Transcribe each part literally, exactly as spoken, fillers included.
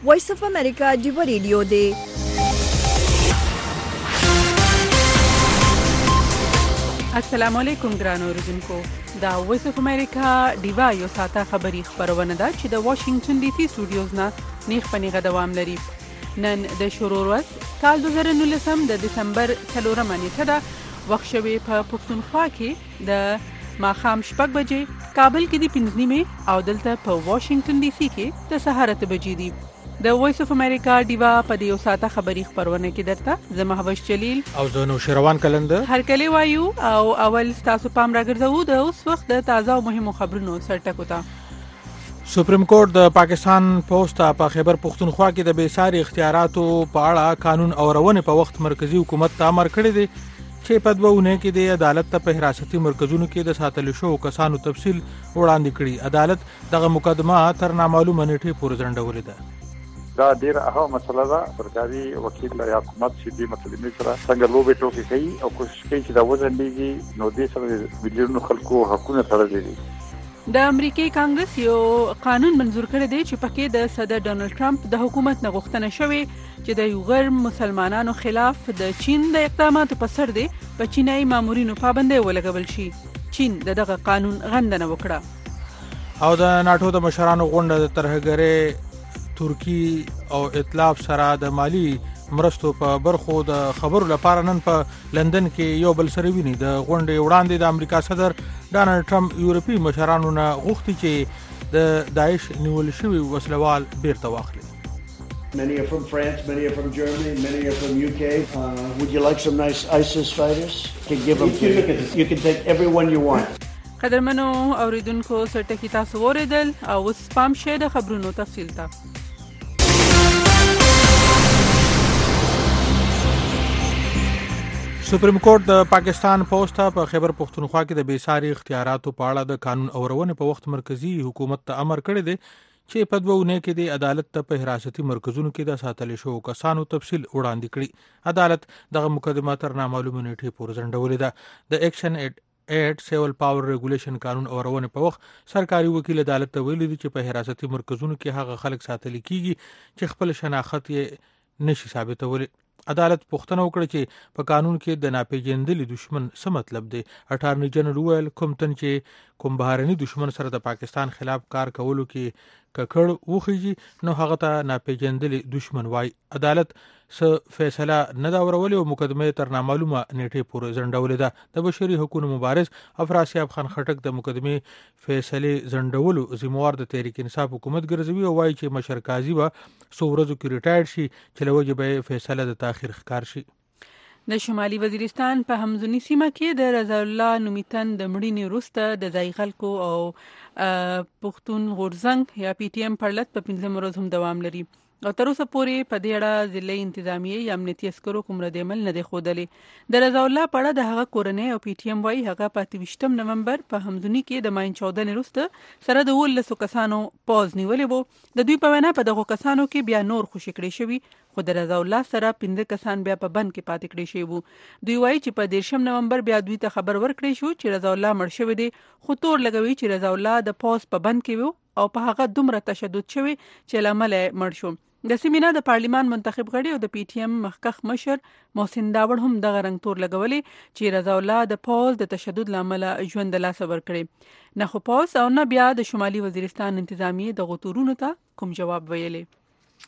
وایس اف امریکا ډیو ریډیو دی. السلام علیکم ګرانو اوریدونکو. دا وایس اف امریکا ډیوا یو ساته خبری خبرونه ده چې د واشنگټن ډي سي سټوډیوز نه نیغ پنیغه دوام لري. نن د شروع ورځ کال دوه زره نولسم د دسمبر څلورمه نیټه ده. وخت شوی په پښتونخوا کې د ماښام شپږ بجې، کابل کې د پنځه نیمې او دلته په واشنگټن ډي سي کې د سهار اته بجې دي. د وایس اف امریکا ډیوا په دې یو ساته خبری خبرونه کې درته زه مهوش جلیل او زه نو شروان کلندر هر کله وایو او اول تاسو پام راګرځو د اوس وخت د تازه او مهمو خبرونو سرټکو ته. سپریم کورټ د پاکستان پوسټ په خیبر پښتونخوا کې د بیساري اختیاراتو په اړه قانون او روانه په وخت مرکزی حکومت ته امر کړی دی چې په دوونه کې د عدالت ته په حراستي مرکزونو کې د ساتل شو کسانو تفصیل وړاندې کړي. عدالت دغه مقدمه تر نامعلومه نیټه پورې ځنډولې ده. دا ډیر اهم مسله ده. سرکاري وکیل یا حکومت چې دې مطلب سره څنګه لوبې ټوکې کوي او کوشش کوي چې دا وزن دیږي، نو دې سره ملیونونو خلکو حقونه تړلي دي. د امریکای کانګرس یو قانون منزور کړی دی چې پکې د صدر ډونالد ټرمپ د حکومت نه غوښتنه شوې چې د یو غیر مسلمانانو خلاف د چین د اقداماتو په سر دی په چینایي مامورینو پابندۍ ولګول شي. چین دغه قانون غندنه وکړه. او د ناتو د مشرانو غونډه د ترهګرۍ ترکی او ائتلاف سره د مالی مرستو په برخو د خبرو لپاره نن په لندن کې یو بل سره ویني. د غونډې وړاندې د امریکا صدر ډونالد ټرمپ یورپی مشرانو نه غوښتي چې د داعش نیول شوی وسلوال بیرته واخلي. Many are from France, many are from Germany, many are from U K. Uh, would you like some nice ISIS fighters? Can give them to you. You can take everyone you want. قدرمنو اوریدونکو سرټکی تاسو اوریدل او اوس پام شه د خبرونو تفصیل ته. سپریم کورټ د پاکستان پوسټ په خیبر پښتونخوا کې د بیساري اختیاراتو په اړه د قانون او روانه په وخت مرکزی حکومت ته امر کړی دی چې په دوونه کې د عدالت ته په حراستي مرکزونو کې د ساتل شو کسانو تفصیل وړاندې کړي. عدالت دغه مقدمه تر نامعلومه نیټه پورې ځنډولې ده. د ایکشن ایټ سیول پاور ریګولیشن قانون او روانه په وخت سرکاري وکیل عدالت ته ویلي چې په حراستي مرکزونو کې هغه خلک ساتل کیږي چې خپل شناخت یې نشي ثابتولی. عدالت پوښتنه وکړه چې په قانون کې د ناپېژندلي دشمن څه مطلب دی. اټارنی جنرال ویل کوم تن چې کوم بهرني دشمن سره د پاکستان خلاف کار کولو کې ککړ وخیږي نو هغه ته ناپېژندلي دشمن وای. عدالت څه فیصله نه دا ورولې او مقدمه تر نامعلومه نیټه پورې ځنډولې ده. د بشري حقوقو مبارز افراسیاب خان خټک د مقدمه فیصله ځنډولو ذمہوار د تحریک انصاف حکومت ګرځوي او وایي چې مشر قاضي و سو ورځو کې ریټایر شي چې لوجه به فیصله د تاخير ښکار شي. د شمالي وزیرستان په همزونی سیمه کې د رضا الله نومیتن د مړینې وروسته د ځای خلکو او پښتون غورځنګ یا پی ټی ایم پرلط په پنځم ورځ هم دوام لري او تر اوسه پورې په دې اړه ضلعي انتظامیه یا امنیتي عسکرو کوم رد عمل نه دی ښودلی. د رضا الله په اړه د هغه کورنۍ او پی ټی ایم وایي هغه په اته ویشتم نومبر په همزونی کې د ماین چودنې وروسته سره د اوولسو کسانو پوز نیولې وو. د دوی په وینا په دغو کسانو کې بیا نور خوشي کړي شوي خو د رضا الله سره پنځه کسان بیا په بند کې پاتې کړي شوي وو. دوی وایي چې په دیرشم نومبر بیا دوی ته خبر ورکړی شو چې رضا الله مړ شوی دی خو تور لګوي چې رضا الله د پوز په بند کې وو او په هغه دومره تشدد شوی چې لامل مړ شو. د سیمینه د پارلیمان منتخب غړي او د پی ټی ایم مخکخ مشر محسن داوړ هم دغه رنګ تور لګولې چې رضا الله د پوز د تشدد لامل ژوند د لاس ور کړی. نه خو پوز او نه بیا د شمالي وزیرستان انتظامیه د غتورونو ته کوم جواب ویلې.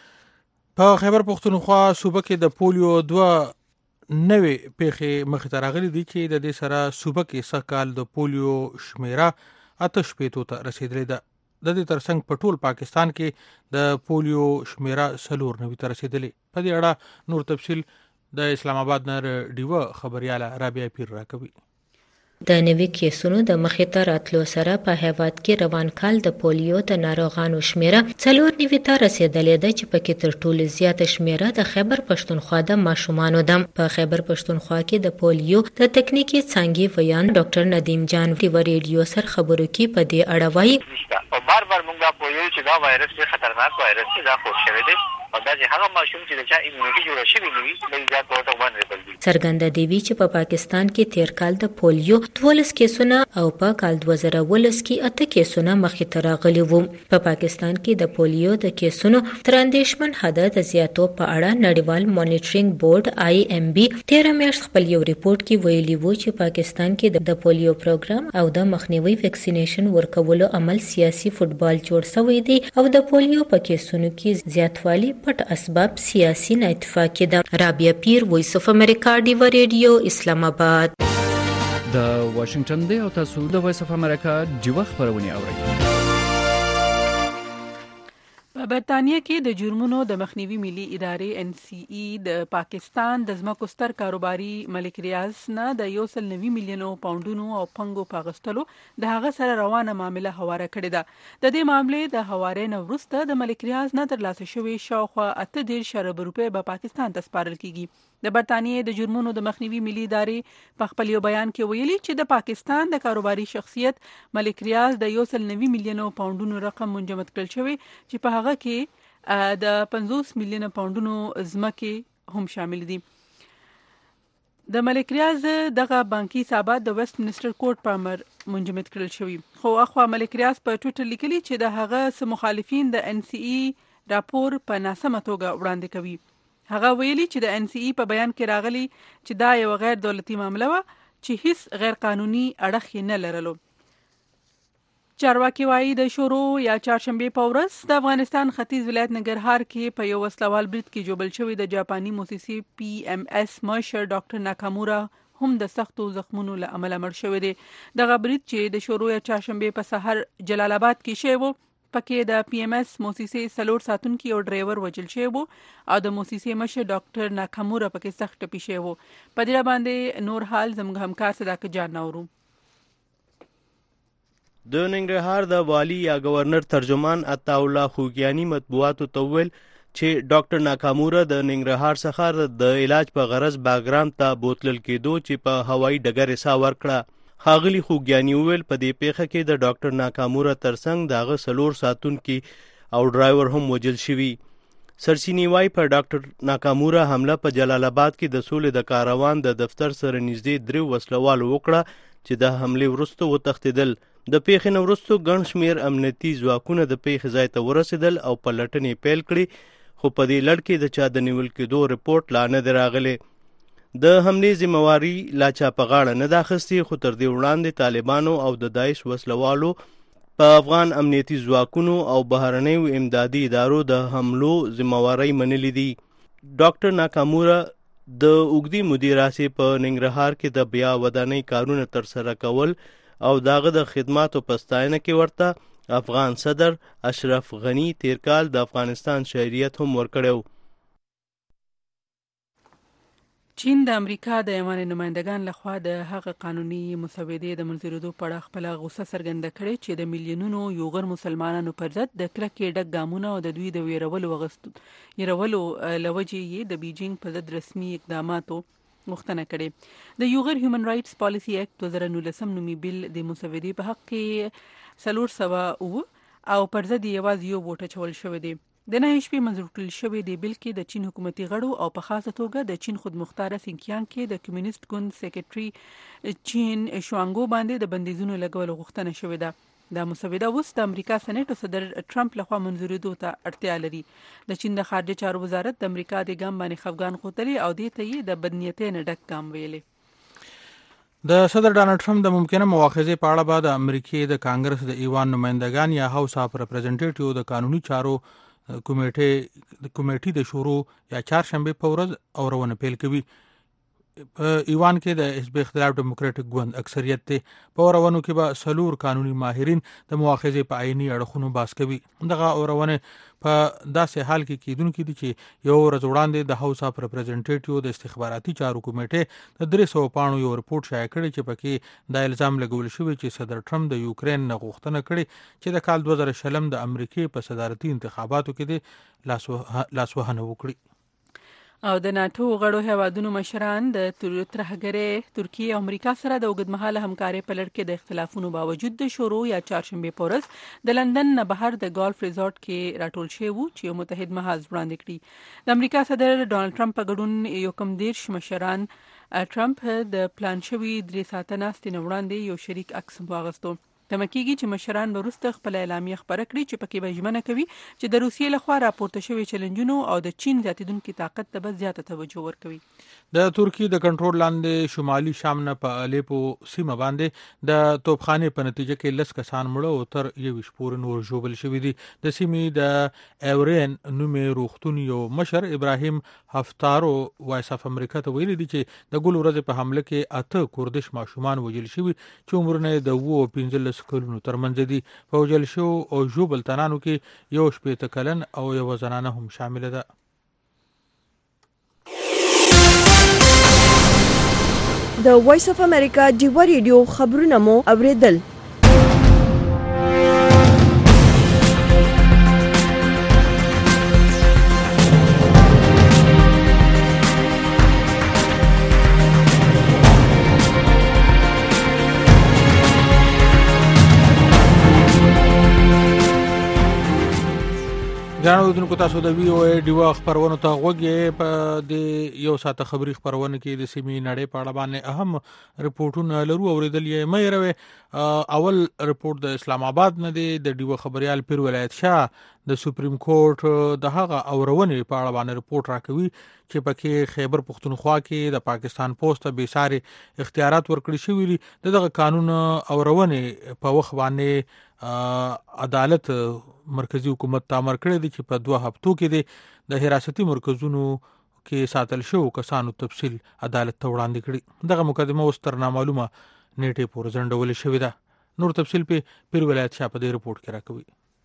په خیبر پښتونخوا صوبه کې د پولیو دوه نوې پیښې مخ ته راغلي دي چې د دې سره صوبه کې سکهال د پولیو شمیره آتش پیتو ته رسیدلې ده. د دې ترڅنګ په ټول پاکستان کې د پولیو شمیره سلور نوي ته رسیدلې. په دې اړه نور تفصیل د اسلام آباد نه ډیوه خبرياله رابعه پیر راکوي. د نوي کیسونو د مخې ته راتلو سره په هیواد کې روان کال د پولیو د ناروغانو شمیره څلور نوي ته رسیدلې ده چې پکې تر ټولو زیاته شمیره د خیبر پښتونخوا د ماشومانو ده. په خیبر پښتونخوا کې د پولیو د تکنیکی څانګې ویان ډاکټر ندیم جان د ریډیو سر خبرو کې په دې اړه وایي او بار بار موږ دا پوهیږو چې دا وایرس ډېر خطرناک وایرس دی، دا خور شوی دی او دا چې هغه ماشوم چې د چا ایمونیټي جوړه شوې نه وي لږ زیات ورته باندې بلدي. څرګنده دی چې په پاکستان کې تیر کال د پولیو دولس کیسونه او په کال دوه زره ولس کې اته کیسونه مخې ته راغلي وو. په پاکستان کې د پولیو د کیسونو تر اندېښمن حده د زیاتو په اړه نړیوال مانیټرینګ بورډ آی ایم بي تیر میاشت خپل یو ریپورت کې ویلي وو چې پاکستان کې د پولیو پروګرام او د مخنیوي ویکسینیشن ورکولو عمل سیاسي فوټبال جوړ شوی دی او د پولیو په کیسونو کې زیاتوالی پټ اسباب سیاسي نه اتفاقي ده. رابعه پیر، وایس اف امریکا، ډیو ریډیو، اسلام آباد. د واشنگټن دی او تاسو د وایس اف امریکا ډیو خبرونه اورئ. په برتانیې کې د جرمونو د مخنیوي ملي ادارې ان سی ای د پاکستان د ځمکو ستر کاروباري ملک ریاض نه د یو سل نوي میلیونو پاونډونو او پنګو په اخیستلو د هغه سره روانه معامله هواره کړې ده. د دې معاملې د هوارې نه وروسته د ملک ریاض نه ترلاسه شوي شاوخوا اته دېرش ارب روپۍ به پاکستان ته سپارل کیږي. د برتانیې د جرمونو د مخنیوي ملي ادارې په خپل یو بیان کې ویلي چې د پاکستان د کاروباري شخصیت ملک ریاض د یو سل نوي میلیونو پاونډونو رقم منجمد کړل شوی چې په هغه کې د پنځوس میلیونه پاونډونو ځمکې هم شامل دي. د ملک ریاض دغه بانکي حسابات د ویسټ منسټر کورټ په امر منجمد کړل شوی. خو اخوا ملک ریاض په ټویټر لیکلي چې د هغه سم مخالفین د ان سی ای راپور په ناسمه توګه وړاندې کوي. هغه ویلي چې د ان سی ای په بیان کې راغلي چې دا یو غیر دولتي معامله وه چې هیڅ غیر قانوني اړخ یې نه لرلو. چارواکي وایي د شورو یا چهارشنبې په ورځ د افغانستان ختیځ ولایت ننګرهار کې په یو وسلوال برید کې جوړل شوی د جاپاني موسسې پی ایم ایس مشر ډاکټر ناکامورا هم د سختو زخمونو له امله مړ شوی دی. دغه برید چې د شورو یا چهارشنبې په سحر جلال آباد کې شوی و پکې د پی ایم ایس موسسې سلور ساتونکي او ډرایور وژل شوی وو او د موسسې مشر ډاکټر ناکامورا پکې سخت ټپي شوی وو. په دې باندې نور حال زموږ همکار صداقت جان نورو. د ننګرهار د والی یا گورنر ترجمان عطاالله خوګیانی مطبوعاتو ته وویل چې ډاکټر ناکامورا د ننګرهار څخه د علاج په غرض باګرام ته بوتلل کېدو چې په هوایي ډګر یې ساه ورکړه. ښاغلي خوګیاني وویل په دې پیښه کې د ډاکټر ناکامورا ترڅنګ د هغه څلور ساتونکي او ډرایور هم وژل شوي. سرچینې وایي په ډاکټر ناکامورا حمله په جلال آباد کې د سولې د کاروان د دفتر سره نږدې درې وسلوالو وکړه چې د حملې وروسته وتښتېدل. د پیښې نه وروسته ګڼ شمېر امنیتي ځواکونه د پیښې ځای ته ورسېدل او پلټنې پیل کړې، خو په دې لړ کې د چا د نیول کېدو رپورټ لا نه دی راغلی. د حملې ذمہواري لا چا په غاړه نه ده اخیستې، خو تر دې وړاندې طالبانو او د داعش وسلوالو په افغان امنیتي ځواکونو او بهرنیو امدادي ادارو د حملو ذمہواري منلې دي. ډاکټر ناکامورا د اوږدې مودې راهیسې په ننګرهار کې د بیا ودانۍ کارونه ترسره کول او داغه د خدماتو په ستاینه کې ورته افغان صدر اشرف غنی تیر کال د افغانستان شهریت هم ورکړو. چین د امریکا د یوان نمائندگان لخوا د هغه قانوني مسودې د منظورېدو په اړه خپل غوسه څرګنده کړې چې د میلیونونو یوغر مسلمانانو پر ضد د کلکې ډک ګامونه او د دوی د ویرولو وغوښتو یرولو لوجې یې د بیجینګ په ضد رسمي اقداماتو غوښتنه کړې. د یوغر هیومن رائټس پالیسی اکټ دوه زره نولسم نومي بیل د مسودې په حق کې څلور سوه اووه او پر ضد یوازې یو ووټ اچول شوی دی. د نهه شپې منظور کړل شوی دی بیل کې د چین حکومتي غړو او په خاصه توګه د چین خودمختاره سینکیانګ کې د کمیونست ګوند سیکریټري چین شوانګو باندې د بندیزونو لګولو غوښتنه شوې ده. دا مسوده اوس د امریکا سېنات صدر ټرمپ لخوا منظورېدو ته اړتیا لري. د چین د خارجه چارو وزارت د امریکا د ګام باندې خفګان ښودلی او دې ته یې د بدنیتۍ نه ډک ګام ویلي. د صدر ډانلډ ټرمپ د ممکنه مواخذې په اړه به د امریکې د کانګرس د ایوان نمائندگان یا هاوس اف ریپرزنټیټیو د قانوني چارو کمیټې د کمیټې د شورو یا چهارشنبه په ورځ اورونه پیل کوي. په ایوان کې د حزب اختلاف ډیموکراټک ګوند اکثریت دی. په اورونو کې به سلور قانوني ماهرین د مواخذې په عیني اړخونو باس کوي. دغه اورونه په داسې حال کې کیدونکې دي چې یو ورځ وړاندې د هاوس اف ریپرزنټیټیو د استخباراتي چارو کمیټې د درې سوه پاڼو یو رپورټ شایع کړی چې پکې دا الزام لګول شوی چې صدر ټرمپ د یوکرین نه غوښتنه کړې چې د کال دوه زره شلم د امریکې په صدارتي انتخاباتو کې د لاسوهنه وکړي. او د ناتو غړو هیوادونو مشران د ترهګرۍ ترکیه او امریکا سره د اوږدمهاله همکارۍ په لړ کې د اختلافونو باوجود د شروع یا چهارشنبه په ورځ د لندن نه بهر د ګالف ریزورټ کې راټول شوي وو چې یو متحد محاذ وړاندې کړي. د امریکا صدر ډانلډ ټرمپ په ګډون یو کم دېرش مشران ټرمپ د پلان شوي درې ساعته ناستې نه وړاندې یو شریک عکس واغوستو. تمه کېږي چې مشران به وروسته خپل اعلامیه خپره کړي چې پکې به ژمنه کوي چې د روسیې لخوا راپورته شوي چیلنجونو او د چین زیاتېدونکي طاقت ته به زیاته توجه ورکوي. د ترکیې د کنټرول لاندې شمالي شام نه په الیپو سیمه باندې د توپخانې په نتیجه کې لس کسان مړه او تر یویشت پورې نور ژوبل شوي دي. د سیمې د ایورین نومې روغتون یو مشر ابراهیم هفتارو وایس اف امریکا ته ویلي دي چې د ګل ورځې په حمله کې اته کوردش ماشومان وژل شوي چې عمرونه د اوه او پنځلس کلونو ترمنځ دي. په وژل شوو او ژوبل تنانو کې یو شپېته کلن او یوه زنانه هم شامله ده. د وایس اف امریکا ډیوه ریډیو خبرونه مو اوریدل. ګرانو اوریدونکو، تاسو د وی او ای ډیوه خبرونو ته غوږ یې. په د یو ساعته خبري خبرونه کې د سیمې نړۍ په اړه باندې اهم رپورټونه لرو. اوریدل یې مې روي. اول رپورټ د اسلام آباد نه دی. د ډیوه خبريال پیر ولایت شاه د سپریم کورټ د هغه اورونې په اړه باندې رپورټ راکوي چې پکې خیبر پختونخوا کې د پاکستان پوسټ ته بې ساري اختیارات ورکړي شوي دي. دغه قانون اورونې په وخت باندې عدالت مرکزی حکومت ته امر کړی دی چې په دوه هفتو کې د حراستي مرکزونو کې ساتل شو کسانو تفصیل عدالت ته وړاندې کړي. دغه مقدمه اوس تر نامعلومه نیټې پورې ځنډولې شوې ده. نور تفصیل په پیر ولایت شاه په دې رپورټ کې راکوي.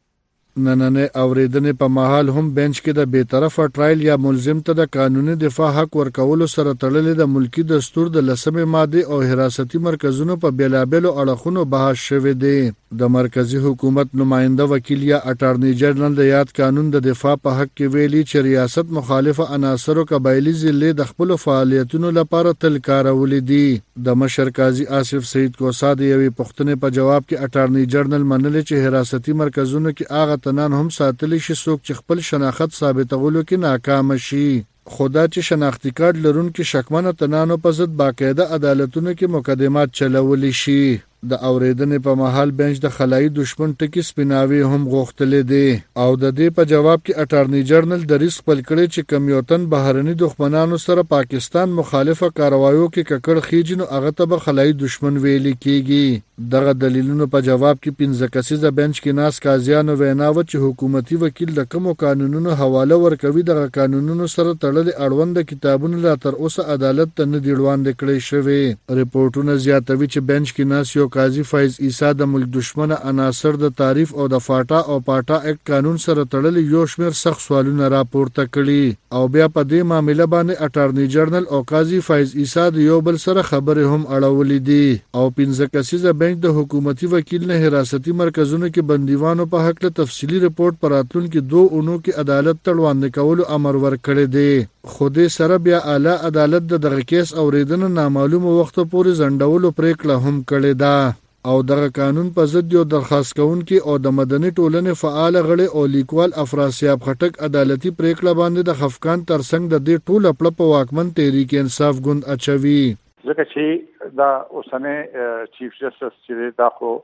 نننې اوریدنې په محل هم بنچ کې د بې طرفه ټرایل یا ملزم ته د قانوني دفاع حق ورکولو سره تړلې د ملکی دستور د لسمې ماده او حراستي مرکزونو په بیلابېلو اړخونو بحث شوی دی. د مرکزی حکومت نماینده وکیل یا اټارنی جنرال د یاد قانون د دفاع په حق کې ویلي چې ریاست مخالفه عناصرو قبایلی ضلع د خپل فعالیتونو لپاره تل کارولې دي. د مشر قاضي آصف سعید کوسا د یوې پوښتنې په جواب کې اټارنی جنرال منلې چې حراستي مرکزونو کې هغه تنان هم ساتلی شي څوک چې خپل شناخت ثابتولو کې ناکام شي. خدا چې شناختی کارت لرونکي شکمنه تنانو په ضد باقاعده عدالتونو کې مقدمات چلولی شي. د اوریدنې په محل بنچ د خلای دشمن ټکی سپیناوي هم غوښتلې دي او د دې په جواب کې اټارنی جنرال د ریسک خپل کړي چې کمیوتن بهرني دښمنانو سره پاکستان مخالفه کاروایو کې ککړ خېجنو هغه ته به خلای دشمن ویل کېږي. دغه دلیلونو په جواب کې پنځه کسیزه بنچ کې ناس قاضیانو ویناوه چې حکومتي وکیل د کوم قانونونو حواله ورکوي دغه قانونونو سره تړلې اړوند کتابونه لا تر اوسه عدالت ته نه دی وړاندې کړی شوی. رپورټونه زیاتوي چې بنچ کې ناس یو قاضي فیض عیسی د ملک دشمنه عناصر د تعریف او د فاټا او پاټا اکټ قانون سره تړلې یو شمېر سخت سوالونه راپورته کړي او بیا په دې معاملې باندې اټارنی جنرال او قاضي فیض عیسی د یو بل سره خبرې هم اړولې دي او پنځه کسیزه بنچ د حکومتي وکیل نه حراستي مرکزونو کې بندیوانو په حق له تفصیلی رپورټ پر راتلونکي دوه اونو کې عدالت ته وړاندې کولو امر ورکړی دی. خو دې سره بیا اعلی عدالت د دغه کیس اوریدنه نامعلومه وخت پورې ځنډولو پریکړه هم کړې ده او دغه قانون په ضد یو درخواست کوونکی او د مدني ټولنې فعال غړي او لیکوال افراسیاب خټک عدالتي پریکړه باندې د خفقان ترڅنګ د دې ټول خپل په واکمن تحریک انصاف ګوند اچوي. ځکه چې دا اوسنۍ چیف جسټس چې دا خو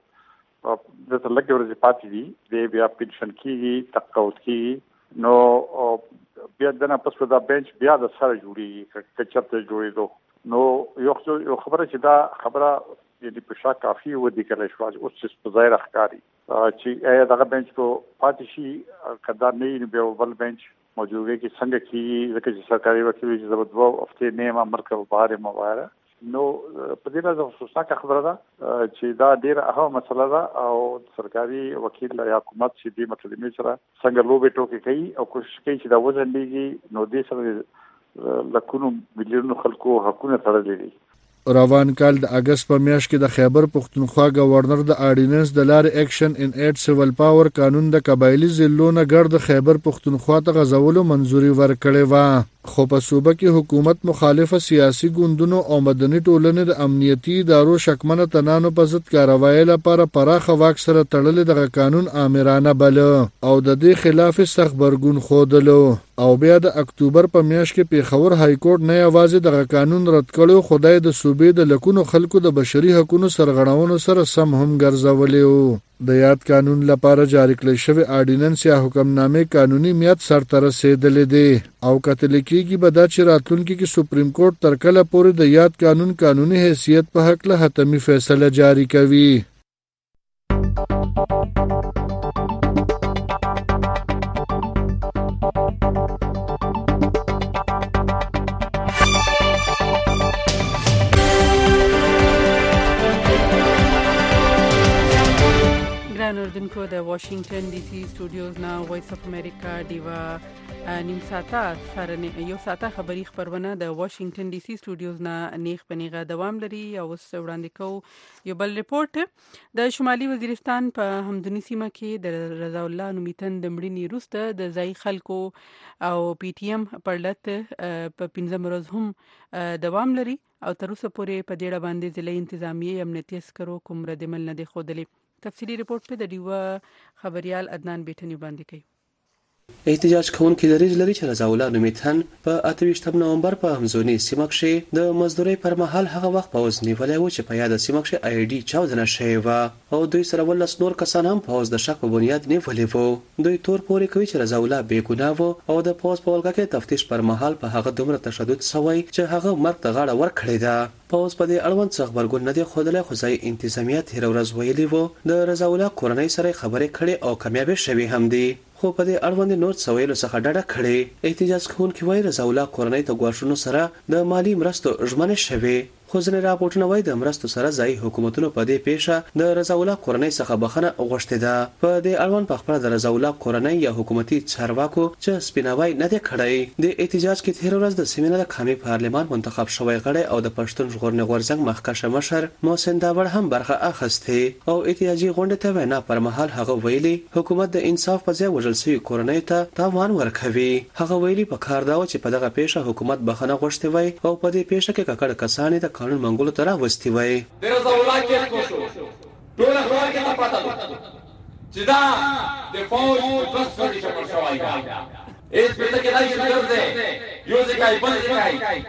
د تلګي ورځې پاتې دي د بیا پنشن کیږي تقاوت کیږي نو بیا د نه پس دا بنچ بیا د سره جوړي کچته جوړي دو نو یو یو خبره چې دا خبره د پښا کافي و دي کله شو اوس چې په ظاهر ښکاری چې دغه بنچ کو پاتې شي کدا نه به بل بنچ موجوده کې څنګه کیږي ځکه چې سرکاري وکیل چې زبردو هفته نه مرکه بهر مواره نو په دې لحاظ خصوصا خبره ده چې دا ډیره اهمه مسله ده او سرکاري وکیل یا حکومت چې دې مطلب سره څنګه لوبې ټوکې کوي او کوشش کوي چې دا وزن لګي نو دې سره لکونو مليونو خلکو حقونه تړلې دي. روان کال د اگست په میاشت کې د خیبر پختونخوا گورنر د اډیننس د لارې اکشن ان ایټ سیول پاور قانون د قبایلی ضلعونو ګرد خیبر پختونخوا ته غځولو منځوري ورکړې و. خو په صوبه کې حکومت مخالفه سیاسي ګوندونو او مدني ټولنې د امنیتي ادارو شکمنه تنانو په ضد کاروایی لپاره پراخه واک سره تړلې دغه قانون آمرانه بل او د دې خلاف سخت برګون خودلو او بیا د اکتوبر په میاشت کې پیښور های کورټ نه یوازې دغه قانون رد کړو خدای د صوبې د لکونو خلکو د بشري حقوقو سرغړونو سره سم هم ګرځولې. د یاد قانون لپاره جاری کړل شوی آرډیننس یا حکمنامې قانوني میعاد سرته رسیدلې دی او کتل کېږي به دا چې راتلونکي کې سپریم کورټ تر کله پورې د یاد قانون قانوني حیثیت په حق له حتمي فیصله جاری کوي. اردوونکو د واشنگټن ډي سي سټوډیوز نه وایس اف امریکا دیوا نیم ساعته سره یو ساعته خبری خبرونه د واشنگټن ډي سي سټوډیوز نه نیغ پنیغه دوام لري او وړاندې کو یو بل ریپورت د شمالي وزیرستان په همدني سیمه کې د رضا الله نومیتن د مړینې وروسته د ځای خلکو او پی ټی ایم پرلط په پنځم ورځ هم دوام لري او تر اوسه پورې په ډیره باندې ضلعي انتظامیه امنیتي عسکرو کوم ردعمل نه دی ښودلی. تفصیلی رپورت په د ډیوا خبريال عدنان بیٹنی باندې کوي. احتجاج کوونکي دریځ لري چې رضا الله نومیتن په اته ویشتم نومبر په همزونی سیمه کې د مزدوري پر مهال هغه وخت پوز نیولای و چې په یاد سیمه کې آی ډي چاودنه شوی و او دوی سره ولس نور کسان هم پوز د شک په بنیاد نیولای وو. دوی تور پورې کوي چې رضا الله بے ګناه و او د پوز په ولګه کې تفتیش پر مهال په هغه دومره تشدد شوی چې هغه مرګ ته غاړه ورکړې ده. پوز په دې اړوند څه خبرګون نه دی خودله خو ځای انتظامیه تیر ورځ ویلي وو د رضا الله کورنۍ سره خبرې کړې او کامیاب شوی هم دي خو په دې اړوند نور څویلو څخه ډډه کړې. احتجاج کوونکي وایي رضا الله کورنۍ ته غواړشونو سره د مالی مرستو ژمنه شوی خو ځینې راپورټونه وایي د مرستو سره ځای حکومتونو په دې پیښه د رضا الله کورنۍ څخه بخښنه غوښتې ده. په دې اړوند په خپل د رضا الله کورنۍ یا حکومتي چارواکو چې سپیناوی نه دی کړی. د احتجاج کې تیر ورځ د سیمې د قومي پارلمان منتخب شوی غړی او د پښتون ژغورنې غورځنګ مخکښ مشر محسن داوړ هم برخه اخیسته او احتجاجي غونډه ته وینا پر مهال هغه ویلي حکومت د انصاف په ځای وژل شوی کورنۍ ته تاوان ورکوي. هغه ویلي په کار دا چې په دغه پیښه حکومت بخښنه غوښتې وای او په دې پیښه کې ککړ کسان د قانون منګولو تر راوستي وای. د رضا الله کې کوشو ټول خلک ته پاتہ چې دا د فوج په څیر شکل شوی دا اس په دې کې دای چې ګرځي یو ځای بل ځای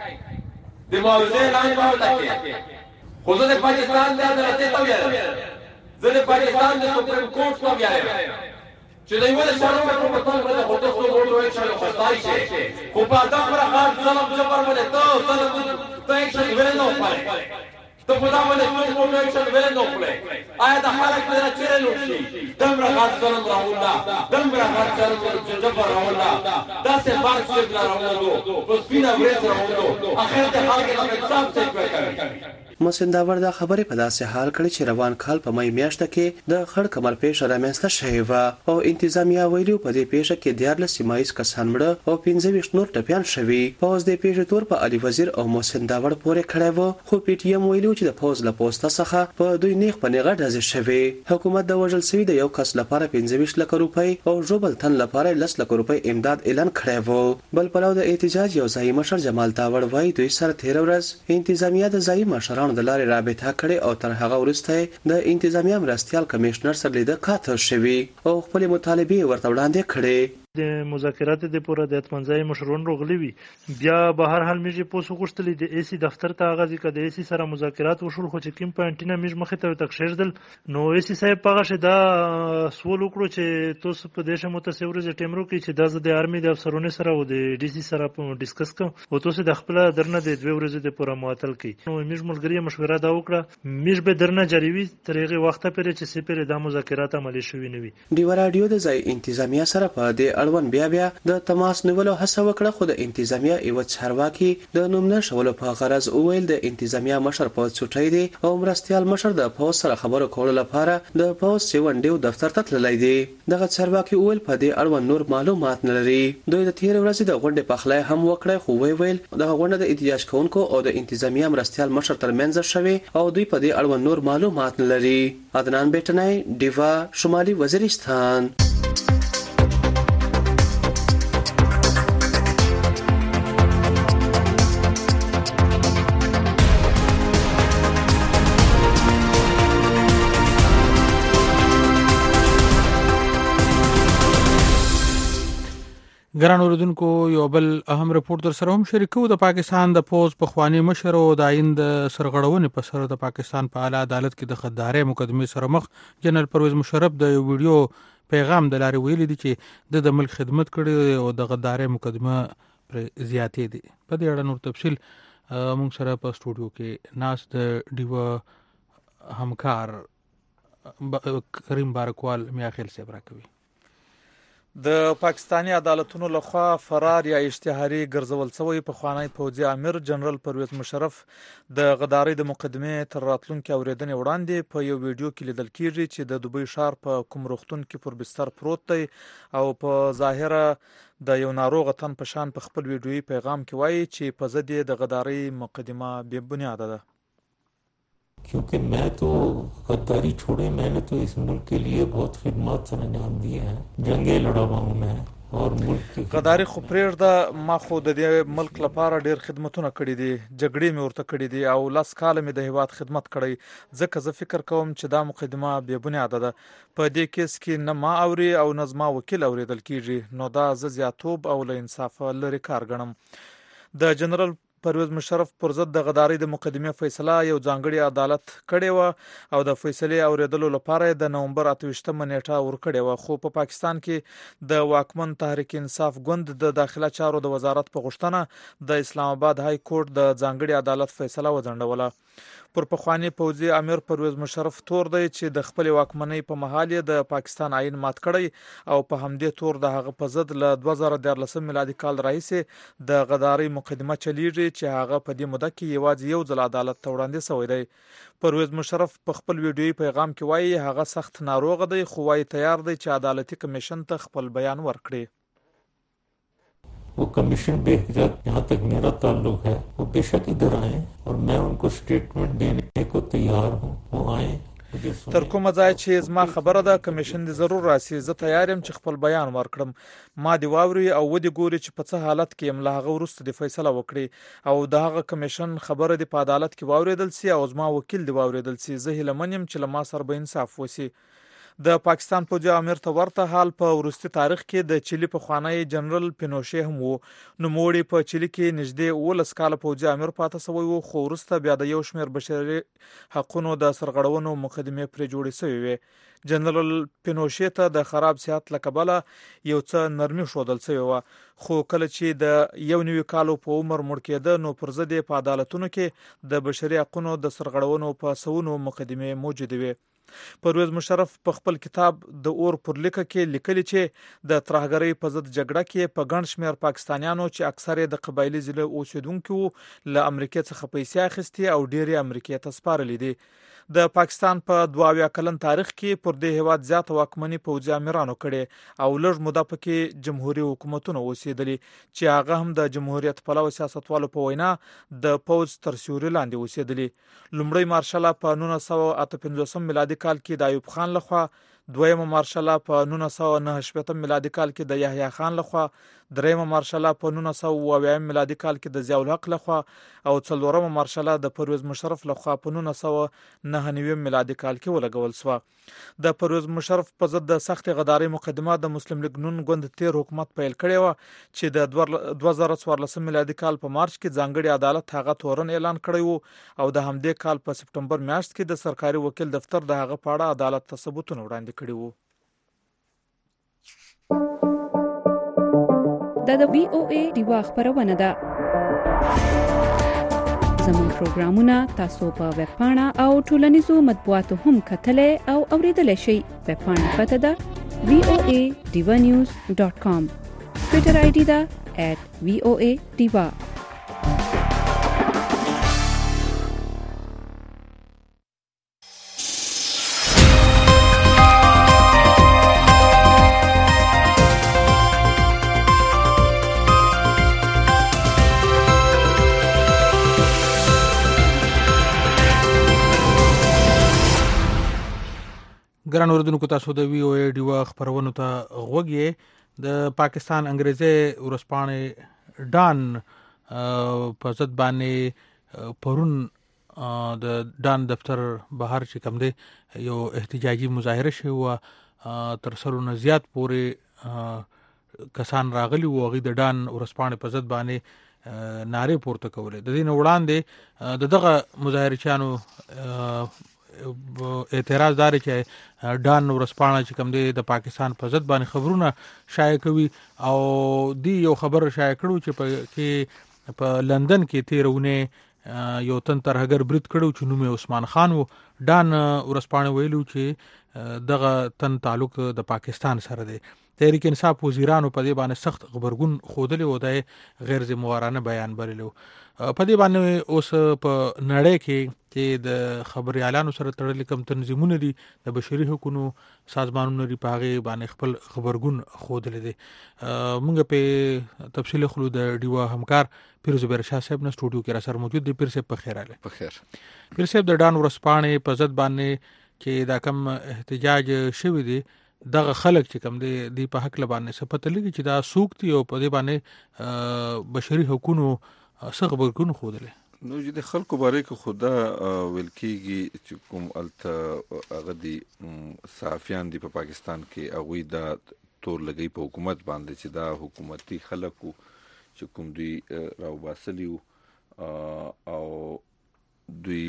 د موضوع لاندې باندې خو زه د پاکستان د عدالت ته ویل زه د پاکستان د سپریم کورټ ته ویل چې دوی ول شارو په پټول باندې هوټل څو ورته وایي چې خدای شي خو په دا پرخار ظلم جبر باندې ته ظلم ته یک شي ویل نو پاره ته په دا باندې څو ورته چې ویل نو پاره آیا د خلک په چیرې لوشي دمر غاټ ظلم راولا دمر غاټ ظلم جبر راولا دا څه بار څه راولا په سپینا ورځ راولا اخر ته خلک له انصاف څخه کوي. محسن داوړ دا خبرې په داسې حال کړي چې روان کال په مې میاشت کې د خړ کمر پیښه رامنځته شوې و او انتظامیه ویلو په دې پیښه کې دیارلس سیمایي کسان مړه او پنځه ویشت نور ټپیان شوي. پوز د پیښې تور په علي وزیر او محسن داوړ پورې کړی و خو پی ټی ایم ویلو چې د پوز له پوسټه څخه په دوی نیغ په نیغه ډزې شوې. حکومت د وژل شوي د یو کس لپاره پنځه ویشت لک روپۍ او ژوبل تن لپاره لس لک روپۍ امداد اعلان کړی و. بل پلو د احتجاج یو ځایي مشر جمال داوړ وایي دوی سره تیر ورځ انتظامیه د ځایي مشرانو د لارې رابطه کړي او تر هغه وروسته د انتظامیه مرستيال کمشنر سره لیدل کاته شوی او خپل مطالبه ورته وړاندې کړي. د مذاکرات د پوره د اتمنځای مشرون روغلی وي بیا به هر حال میږي پوسو غوښتلې د ایسی دفتر ته غازي کده ایسی سره مذاکرات وشول خو چې کیم پانټینا میږ مخه ته تکشیردل نو ایسی صاحب پاغه شدا سوال وکړو چې تاسو په دیشه متصور ز ټیمرو کې چې د ارمی د افسرونو سره او د ډي سي سره په ډیسکس کوم او تاسو د خپل درنه د دوه ورځې د پوره معطل کې نو میږ ملګری مشوره دا وکړه میږ به درنه جریوي ترغه وخت پرې چې سپره د مذاکرات عملي شوي نه وي. دی رادیو د ځای انتظامیه سره په د اړوند بیا بیا د تماس نیولو هڅه وکړه خو د انتظامیه ایو چارواکي د نومنه شولو په غرض اویل د انتظامیه مشر په چټای دی او مرستيال مشر د پوس سره خبرو کولو لپاره د پوس سیونډیو دفتر ته تللی دی. دغه چارواکي اویل په دې اړوند نور معلومات نه لري. دوی د تیر ورځې د غونډې په خلای هم وکړه خو وی ویل د غونډه د احتجاج کوونکو او د انتظامیه مرستيال مشر ترمنځ شوی او دوی په دې اړوند نور معلومات نه لري. عدنان بیٹنای دیوا شمالي وزیرستان. ګران اوردونکو یو بل اهم رپورت در سره هم شریکو. د پاکستان د پوز پخوانی مشر او د آئین د سرغړونې په سر د پاکستان په اعلی عدالت کې د خدارۍ مقدمې سره مخ جنرال پرویز مشرف د یو ویډیو پیغام د لارې ویلي دي چې د ملک خدمت کړي او د غدارۍ مقدمه پر زیاتې دي. په دې اړه نور تفصیل موږ سره په سټوډیو کې ناس د ډیو همکار کریم بارکوال میاخیل صاحب راکوي. د پاکستانی عدالتونو لخوا فرار یا اشتهاري ګرځول شوی پخوانی پوځي امیر جنرال پرویز مشرف د غدارۍ د مقدمې تر راتلونکي اورېدنې وړاندې په یو ویډیو کې لیدل کیږي چې د دوبۍ ښار په کوم روغتون کې پر بستر پروت دی او په ظاهره د یو ناروغ تن په شان په خپل ویډیویي پیغام کې وایي چې په ضد یې د غدارۍ مقدمه بې بنیاده ده. क्योंकि मैं तो गद्दारी छोड़े, मैंने तो इस मुल्क के लिए बहुत खिदमत सर अंजाम दिए हैं, जंगे लड़ा हुआ हूँ मैं और मुल्क की غداري خو پرېږده، ما خو د دې ملک لپاره ډېر خدمتونه کړي دي، جګړې مې ورته کړي دي او لس کاله مې د هیواد خدمت کړی، ځکه زه فکر کوم چې دا مقدمه بې بنیاده ده. په دې کیس کې نه ما اوري او نه زما وکیل اوریدل کیږي، نو دا زه زیاتوب او له انصافه لرې کار ګڼم. د جنرال پرویز مشرف پر ضد د غدارۍ د مقدمې فیصله یو ځانګړي عدالت کړې وه او د فیصلې اوریدلو لپاره د نومبر اته ویشتمه نیټه ورکړې وه، خو په پاکستان کې د واکمن تحریک انصاف ګوند د داخله چارو د وزارت په غوښتنه د اسلام آباد های کورټ د ځانګړي عدالت فیصله وځنډوله. پر پخوانی پوځي امیر پرویز مشرف تور دی چې د خپل واکمنۍ په مهال د پاکستان آئین مات کړی او په همدې تور د هغه په ضد له دوه زره دیارلسم میلادي کال راهیسې د غدارۍ مقدمه چلیږي چې هغه په دې موده کې یوازې یو ځل عدالت ته وړاندې شوی دی. پرویز مشرف په خپل ویډیویي پیغام کې وایي هغه سخت ناروغ دی، خو وایي تیار دی چې عدالتي کمیشن ته خپل بیان ورکړي. वो कमीशन बेहजात जहाँ तक मेरा ताल्लुक है वो बेशक इधर आए और मैं उनको स्टेटमेंट देने को तैयार हूँ, वो आए. تر کومه ځای چې زما خبره ده کمیشن دې ضرور راسي، زه تیار یم چې خپل بیان ورکړم، ما دې واوري او ودې ګوري چې په څه حالت کې یم، له هغه وروسته دې فیصله وکړي او د هغه کمیشن خبره دې په عدالت کې واورېدل سي او زما وکیل دې واورېدل سي. زه هیله من یم چې له ما سره به انصاف وسي. د پاکستان پوځي امیر ته ورته حال په وروستي تاریخ کې د چيلي پخوانی جنرال پینوشي هم وو. نوموړي په چيلي کې نږدې اوولس کاله پوځي امیر پاتې شوی وو، خو وروسته بیا د یو شمېر بشري حقونو د سرغړونو مقدمې پرې جوړې شوې وې. جنرال پینوشي ته د خراب صحت له کبله یو څه نرمي ښودل شوې وه، خو کله چې د یو نوي کالو په عمر مړ کېده نو پر ضد یې په عدالتونو کې د بشري حقونو د سرغړونو په سوونو مقدمې موجودې وې. پرویز مشرف په خپل کتاب د اور پر لیکه کې لیکلي چې د ترهګرۍ په ضد جګړه کې په ګڼ شمېر پاکستانیانو چې اکثر یې د قبایلي ضلع اوسیدونکي وو له امریکا څخه پیسې اخیستې او ډېرې امریکا ته سپارلې دي. د پاکستان په دوه اویا کلن تاریخ کې پر دې هیواد زیاته واکمني پوځي امیرانو کړې او لږ موده پکې جمهوریت حکومتونه اوسېدلي چې هغه هم د جمهوریت پلوه سیاستوالو په وینا د پوځ تر سیوري لاندې اوسېدلي. لومړی مارشال په نولس سوه اته پنځوسم میلادي کال کې د ایوب خان لخوا، دویمه مارشال په نولس سوه نهه شپېتم میلادي کال کې د یحیی خان لخوا، دریمه مارشال په نولس سوه اوه اویایم میلادي کال کې د ضیاء الحق لخوا او څلورمه مارشال د پرویز مشرف لخوا په نولس سوه نهه نویم میلادي کال کې ولګول شوه. د پرویز مشرف په ضد د سخت غدارۍ مقدمه د مسلم لیگ نون ګوند تیر حکومت پیل کړې وه چې د دوه زره څوارلسم میلادي کال په مارچ کې ځانګړي عدالت هغه تورن اعلان کړی وو او د همدې کال په سپټمبر میاشت کې د سرکاري وکیل دفتر د هغه په اړه عدالت ته ثبوتونه وړاندې کړي وو. دا د وی او ای دیوا خبرونه ده. زموږ پروګرامونه تاسو په ویب پاڼه او ټولنیزو مطبوعاتو هم کتلای او اوریدلای شئ. ویب پاڼه پته ده وی او ای دیوا نیوز ډاٹ کام. ټویټر آی ډي ده ایٹ وی او ای دیوا. ګران اوردونکو تاسو د وی او ای ډیوا خبرونو ته غوږ یې. د پاکستان انګریزي ورځپاڼې ډان په ضد باندې پرون د ډان دفتر بهر چې کوم دی یو احتجاجي مظاهره شوه تر سلو نه زیات پورې کسان راغلي وو هغوی د ډان ورځپاڼې په ضد باندې نارې پورته کولې. د دې نه وړاندې د دغه مظاهرچیانو اعتراض دار چې ډان ورځپاڼه چې کوم دی د پاکستان په ضد باندې خبرونه شایع کوي او دی یو خبر شایع کړو چې په په لندن کې تیرونه یو تن ترهګر برید کړو چې نوم عثمان خان وو. ډان ورځپاڼه ویلو چې دغه تن تعلق د پاکستان سره دی. تحریک انصاف وزیرانو په دې باندې سخت خبرګون ښودلی و، د غیر ذمہوارانه بیان بللو. په دې باندې اوس په نړۍ کې چې د خبريالانو سره تړلي کوم تنظیمونه دي د بشري حقوقو سازمانونو لري په هغې باندې خپل خبرګون ښودلی دی. موږ په تفصیل خلو د ډیوا همکار پیر زبیر شاه صاحب نه سټوډیو کې را سره موجود دی. پیر صاحب په خیر راغلی. په خیر. پیر صاحب د ډان ورځپاڼې په ضد باندې چې دا کوم احتجاج شوی دی دغه خلک چې کوم دی دی په حق لبانې څه پته لګي چې دا څوک دي او په دې باندې بشري حقوقو څه خبرګون ښودلی. نو چې د خلکو باره کې خو دا ویل کېږي چې کوم هلته هغه دي صحافیان دي په پاکستان کې هغوی دا تور لګوي په حکومت باندې چې دا حکومتي خلک وو چې کوم دوی راوباسلي وو او دوی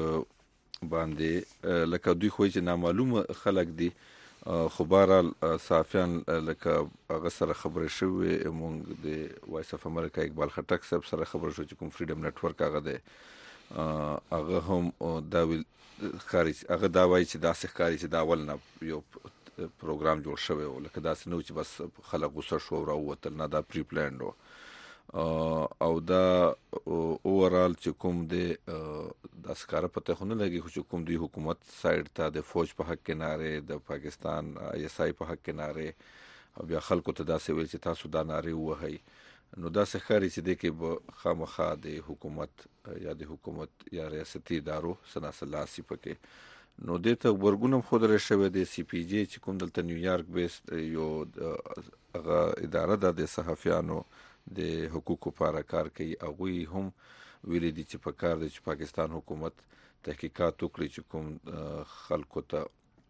باندې لکه دوی خو چې نامعلومه خلک دي خو بهرحال صحافیان لکه هغه سره خبرې شوې. مونږ د وایس اف امریکا اقبال خټک صاحب سره خبره شو چې کوم فریډم نټورک هغه دی هغه هم دا ویل ښکاري هغه دا وایي چې داسې ښکاري چې د اول نه یو پروګرام جوړ شوی و، لکه داسې نه و چې بس خلک غوسه شو او راووتل، نه دا پری پلانډ و. او دا اوورال چې کوم دی دا ښکاره پته خو نه لګي خو چې کوم دوی حکومت سایډ ته د فوج په حق کې نارې، د پاکستان آی ایس آی په حق کې نارې او بیا خلکو ته داسې ویل چې تاسو دا نارې ووهئ، نو داسې ښکاري چې دی کې به خامخا د حکومت یا د حکومت یا ریاستي ادارو څه ناڅه لاس وي پکې. نو دې ته غبرګون هم ښودلی شوی دی. سی پی جې چې کوم دلته نیویارک بیسډ یو هغه اداره ده د صحافیانو د حقوقو لپاره کار کوي، هغوی هم ویلي دي چې په کار دی چې پاکستان حکومت تحقیقات وکړي چې کوم خلکو ته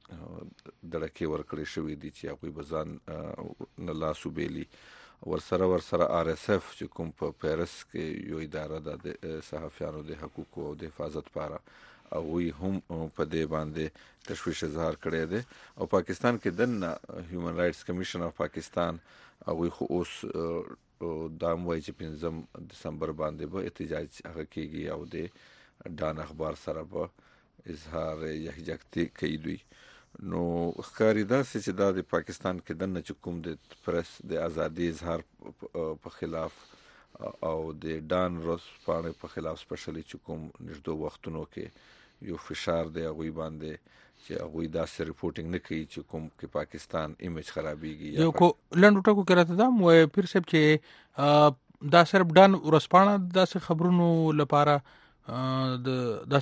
دړکې ورکړې شوي دي چې هغوی به ځان نه لاس وبیلي. ورسره ورسره آر ایس اف چې کوم په پیرس کې یو اداره ده د صحافیانو د حقوقو او د حفاظت لپاره، هغوی هم په دې باندې تشویش اظهار کړی دی. او پاکستان کې دننه هیومن رایټس کمیشن اف پاکستان هغوی خو اوس دا هم وایي چې پنځم دسمبر باندې به احتجاج هغه کېږي او د ډان اخبار سره به اظهار یکجهتي کوي دوی. نو ښکاري داسې چې دا د پاکستان کې دننه چې کوم د پریس د ازادي اظهار په خلاف او د ډان ورځپاڼې په خلاف سپیشلی چې کوم نږدو وختونو کې یو فشار دی هغوی باندې چې هغوی داسې ریپورټینګ نه کوي چې کوم کې پاکستان ایمیج خرابېږي. یو کو لنډو ټکو کې راته دا هم وایي پیر صاحب چې دا صرف ډان ورځپاڼه داسې خبرونو لپاره د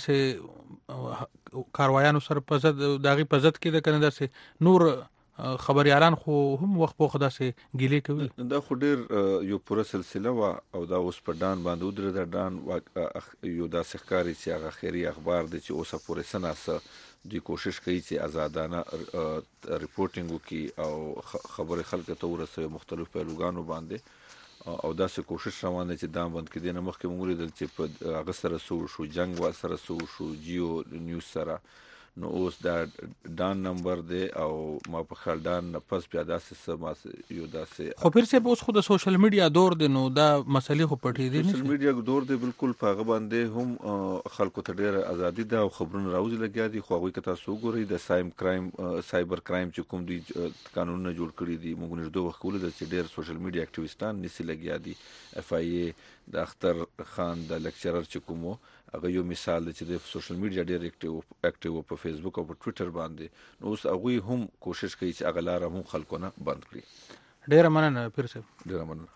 داسې کاروایانو سره په ضد د هغې په ضد کې ده که نه داسې نور خبریالان خو هم وخت په وخت داسې ګیلې کوي؟ دا خو ډېر یو پوره سلسله وه او دا اوس په ډان باندې ودرېده. ډان یو داسې ښکاري چې هغه خیري اخبار دی چې اوسه پورې څه ناڅه دوی کوشش کوي چې ازادانه ریپورټینګ وکړي او خبرې خلکو ته ورسوي مختلف پهلوګانو باندې، او داسې کوشش روان دی چې دا بند کړي. نه مخکې موږ ولیدل چې په هغه سره څه وشو، جنګ سره څه وشو، جیو نیوز سره. نو اوس دا ډان نمبر دی او ما په خیال ډان نه پس بیا داسې څه یو داسې خو پیر صاحب اوس خو د سوشل میډیا دور دی نو دا مسلې خو پټېدې نه شي. سوشل میډیا دور دی بالکل، په هغه باندې هم خلکو ته ډېره ازادي ده او خبرونه راوځي لګیا دي. خو هغوی که تاسو وګورئ د سایم کرایم سایبر کرایم چې کوم دوی قانونونه جوړ کړي دي، موږ نږدې وخت کې ولیدل چې ډېر سوشل میډیا اکټیویسټان نیسي لګیا دي. اف آی ای د اختر خان د لیکچرر چې کوم هغه یو مثال دی چې د سوشل میډیا ډېر اکټیو اکټیو په فیسبوک او په ټویټر باندې. نو اوس هغوی هم کوشش کوي چې هغه لاره هم خلکو نه بند کړي. ډېره مننه پیر صاحب. ډېره مننه.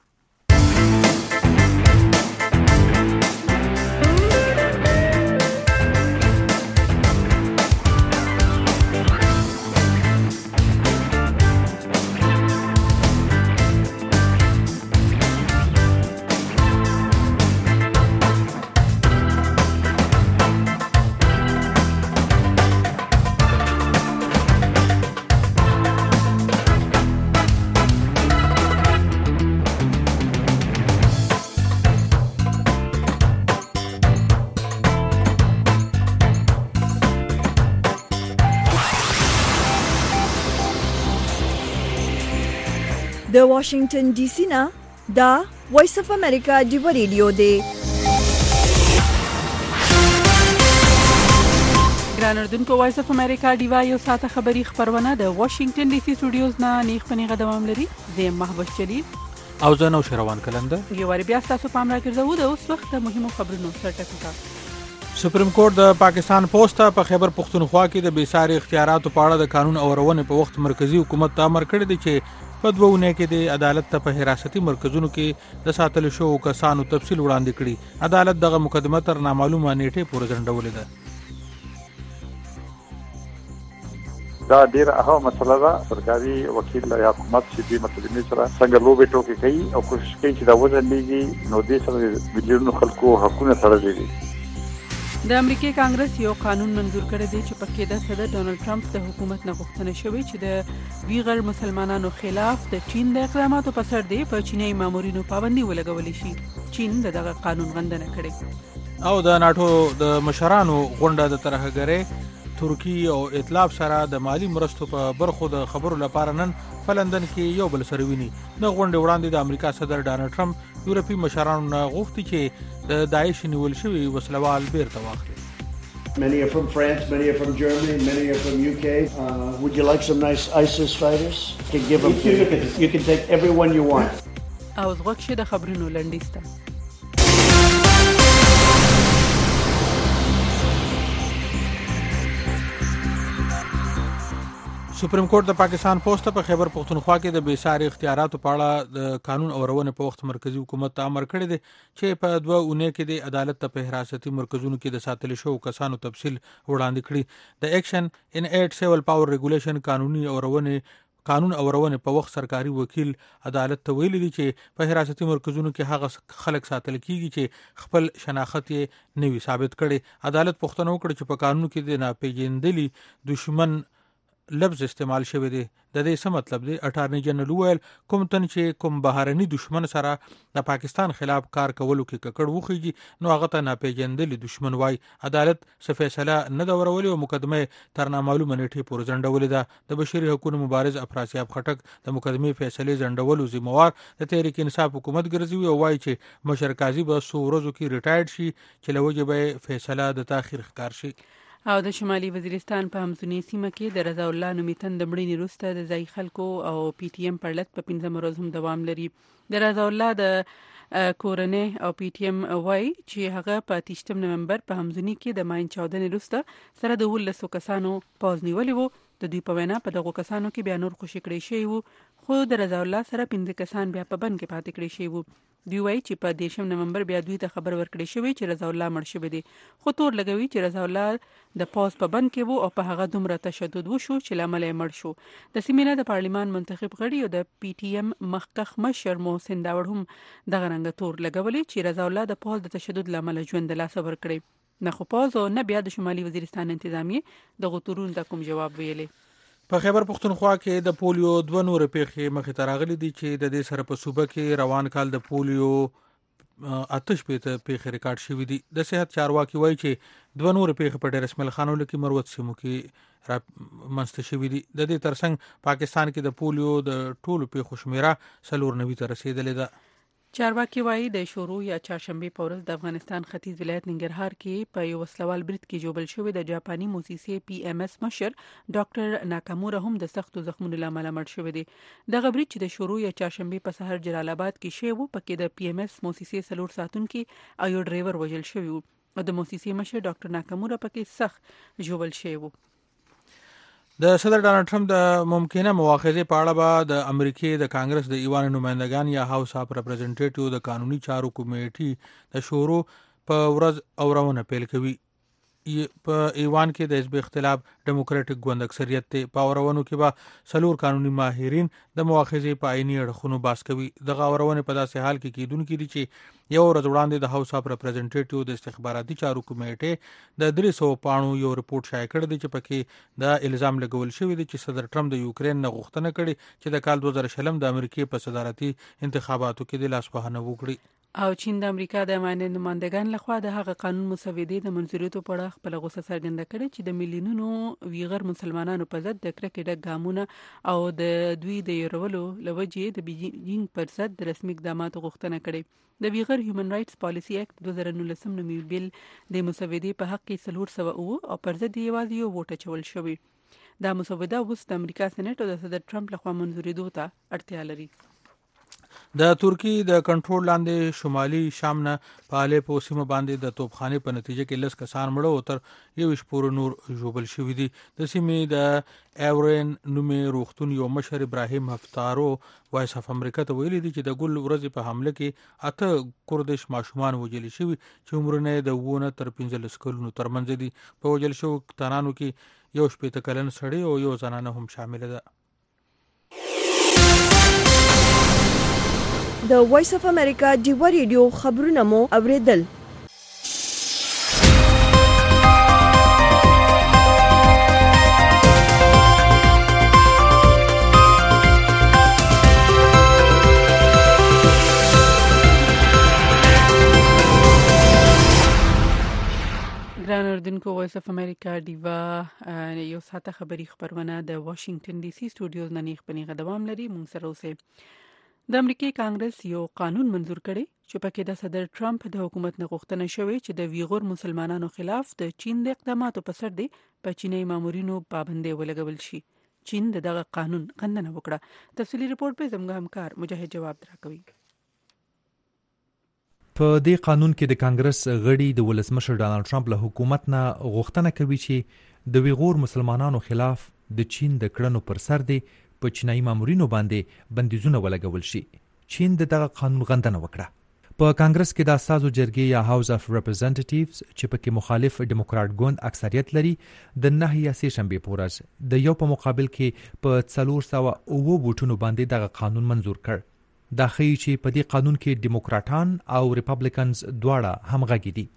د واشنگټن ډي سي نه دا وایس اف امریکا ډیو ریډیو دی. ګران اردوونکو، وایس اف امریکا ډیوا یو ساعته خبری خبرونه د واشنگټن ډي سي سټوډیوز نه نیغ پنیغه دوام لري. زه محبوب جلیل او زه نو شروان کلنده یو واری بیا تاسو پام راکړو د اوس وخت مهمو خبرونو سرټکو. سپریم کورټ د پاکستان پوسټ ته په خیبر پختونخوا کې د بیساري اختیاراتو په اړه د قانون او روانې په وخت مرکزی حکومت ته امر کړی دی چې په دوه اونۍ کې د عدالت ته په حراستي مرکزونو کې د ساتل شوو کسانو تفصیل وړاندې کړي. عدالت دغه مقدمه تر نامعلومه نیټه پورې ځنډولې ده. دا ډیره اهمه مسله ده. سرکاري وکیل یا حکومت چې دې مطلب سره څنګه لوبې ټوکې کوي او کوشش کوي چې دا وځنډيږي، نو دې سره مليونونو خلکو حقونه تړلي دي. د امریکای کانګرس یو قانون منظور کړی دی چې پکې د صدر ډونالد ټرمپ د حکومت نه غوښتنه شوې چې د ویغر مسلمانانو خلاف د چین د اقداماتو په سر دی په چیني مامورینو پابندي ولګولې شي. چین دغه قانون غندنه کړې او د ناتو د مشرانو غونډه د ترهګرۍ ترکی او ائتلاف سره د مالی مرستو په برخو د خبرو لپاره نن په لندن کې یو بل سره ویني. د غونډې وړاندې د امریکا صدر ډونالد ټرمپ یورپی مشرانو نه غوښتي چې د داعش نیول شوی وسلوال بیرته واخلي. Many are from France, many are from Germany, many are from U K. Uh, would you like some nice ISIS fighters? You can give them to you. You can take everyone you want. او زغښه د خبرونو لنډیسته. سپریم کورټ د پاکستان پوسټ په خیبر پختونخوا کې د بیساري اختیاراتو په اړه د قانون او روانې په وخت مرکزی حکومت ته امر کړی دی چې په دوه اونۍ کې د عدالت ته په حراستي مرکزونو کې د ساتل شوو کسانو تفصیل وړاندې کړي. د ایکشن ان ایټ سیول پاور ریګولیشن قانوني او روانې قانون او روانې په وخت سرکاري وکیل عدالت ته ویلي دی چې په حراستي مرکزونو کې هغه خلک ساتل کیږي چې خپل شناخت یې نوي ثابت کړي. عدالت پوښتنه وکړه چې په قانون کې د ناپېژندلي دشمن لفظ استعمال شوی دی. د دې څه مطلب دی؟ اټارنی جنرال ویل کوم تن چې کوم بهرني دشمن سره د پاکستان خلاف کار کولو کې ککړ وخیږي نو هغه ته ناپېژندلي دشمن وای. عدالت څه فیصله نه دا ورولې او مقدمه تر نامعلومه نیټه پورې ځنډولې ده. د بشري حقوقو مبارز افراسیاب خټک د مقدمه فیصله ځنډولو ذمہوار د تحریک انصاف حکومت ګرځوي او وایي چې مشر قاضي به څو ورځو کې ریټایرډ شي چې لوجه به فیصله د تاخير ښکار شي. او د شمالي وزیرستان په همزونی سیمه کې د رضا الله نومیتن د مړینې وروسته د ځای خلکو او پی ټی ایم پرلط په پنځم ورځ هم دوام لري. د رضا الله د کورنۍ او پی ټی ایم وای چې هغه په تیشتم نومبر په همزونی کې د ماین چاودنې وروسته سره د ولسو کسانو پاز نیولې وو. د دوی په وینا په دغه کسانو کې بیا نور خوشی کړی شوی وو، خو د رضا الله سره پنځه کسان بیا په بند کې پاتې کړی شوی وو. دوی وایي چې په دیشم نومبر بیا دوی ته خبر ورکړی شوی چې رضا الله مړ شوی دی، خو تور لګوي چې رضا الله د پاس په بند کې وو او په هغه دومره تشدد وشو چې لامل یې مړ شو. د سیمې د پارلیمان منتخب غړي او د پی ټی ایم مخکخ مشر محسن داوړ هم دغه رنګ تور لګولې چې رضا الله د پاس د تشدد لامل ژوند لا صبر کړی. نه خو پاس او نه بیا د شمالي وزیرستان انتظامیه د غوتورون د کوم جواب ویلې. په خیبر پختونخوا کې د پولیو دوه نور پیښې مخې ته راغلي دي چې د دې سره په صوبه کې روان کال د پولیو آتش پیته پیښې ریکارډ شوې دي. د صحت چارواکي وایي چې دوه نور پیښې په ډېر اسمل خانو لکه مروت سیمو کې را منځته شوې دي. د دې ترڅنګ پاکستان کې د پولیو د ټولو پیښو شمیره څلور نوي ته رسیدلې ده. چارواکي وایي د شروع یا چهارشنبه په ورځ د افغانستان ختیځ ولایت ننګرهار کې په یو وسلوال برید کې جوړل شوی د جاپاني موسسې پی ایم اس مشر ډاکټر ناکامورا هم د سختو زخمونو لامل مړ شوی دی. دغه برید چې د شروع یا چهارشنبه په سحر جلال آباد کې شوی وو پکې د پی ایم اس موسسې څلور ساتونکي او یو ډرایور وژل شوی وو او د موسسې مشر ډاکټر ناکامورا پکې سخت ژوبل شوی وو. د صدر ډونالد ټرمپ د ممکنه مواخذې په اړه به د امریکای د کانګرس د ایوان نمائندگان یا هاوس اف ریپرزنټیټیو د قانوني چارو کمیټې د شورو په ورځ اورونه پیل کوي. په ایوان کې د حزب اختلاف ډیموکراټک ګوند اکثریت ته په اورونو کې به څلور قانوني ماهرین د مواخذې په عیني اړخونو باس کوي. دغه اورونه په داسې حال کې کیدونکې دي چې یو ورځ وړاندې د هاوس اف ریپرزنټیټیو د استخباراتي چارو کمیټې د درې سوه پاڼو یو رپورټ شایع کړی دی چې پکې دا الزام لګول شوی دی چې صدر ټرمپ د یوکرين نه غوښتنه کړې چې د کال دوه زره شلم د امریکای په صدارتي انتخاباتو کې د لاس وهنه وکړي. او چین د امریکا د معنی نمائندگان لخوا د هغه قانون مسودې د منځوريتو په اړه خپل غوسه څرګنده کړې چې د میلیونونو ویغر مسلمانانو په ضد د کرکې ډک ګامونه او د دوی د يرولو لوجې د بیجینګ پر ضد د رسمي اقداماتو غوښتنه کړې. د ویغر هیومن رائټس پالیسی اکټ دوه زره نولس نومي بل د مسودې په حق کې څلور سوه او پر ضد یوازې یو ووټ اچول شوی. دا مسوده اوس د امریکا سېنات او د صدر ټرمپ لخوا منځورېدو ته اړتیا لري. د ترکی د کنټرول لاندې شمالي شام نه په الیپو سیمه باندې د توپخانې په نتیجه کې لس کسان مړه او تر یو شپور نور ژوبل شوي دي. د سیمې د ایورین نومې روغتون یو مشر ابراهیم هفتارو وایس اف امریکا ته ویلي دي چې د ګل ورځې په حمله کې اته کردش ماشومان وژل شوي چې عمرونه د ونه تر پنځلس کلونو ترمنځ دي. په وژل شوو کسانو کې یو شپېته کلن سړی او یو زنانه هم شامل ده. د وایس اف امریکا ډیوا ریډیو خبرونه مو اوریدل. ګران اردوونکو، وایس اف امریکا ډیوا یو ساعته خبری خبرونه د واشنگټن ډي سي سټوډیوز نه نیغ پنیغه دوام لري. مونږ سره اوسئ. د امریکای کانګرس یو قانون منزور کړي چې پکې د صدر ټرمپ د حکومت نه غوښتنه شوې چې د ویغور مسلمانانو خلاف د چین د اقداماتو په سر دی په چینی مامورینو پابندي ولګول شي. چین دغه قانون غندنه وکړه. تفصیلی ریپورت په زموږ همکار مجاهد جواب راکوي. په دې قانون کې د کانګرس غړي د ولسمشر ډانلډ ټرمپ له حکومت نه غوښتنه کوي چې د ویغور مسلمانانو خلاف د چین د کړنو پر سر دی په چینایي مامورینو باندې بندیزونه ولګول شي. چین دغه قانون غندنه وکړه. په کانګرس کې د اساسو جرګې یا هاوس اف ریپرزنټیټیوز چې پکې مخالف ډیموکراټ ګوند اکثریت لري د نه یا سه شنبه پورز د یو په مقابل کې په څلور سوه او ووټونو باندې دغه قانون منزور کړ. دا ښیي چې په دې قانون کې ډیموکراټان او ریپبلیکنز دواړه همغږي دي.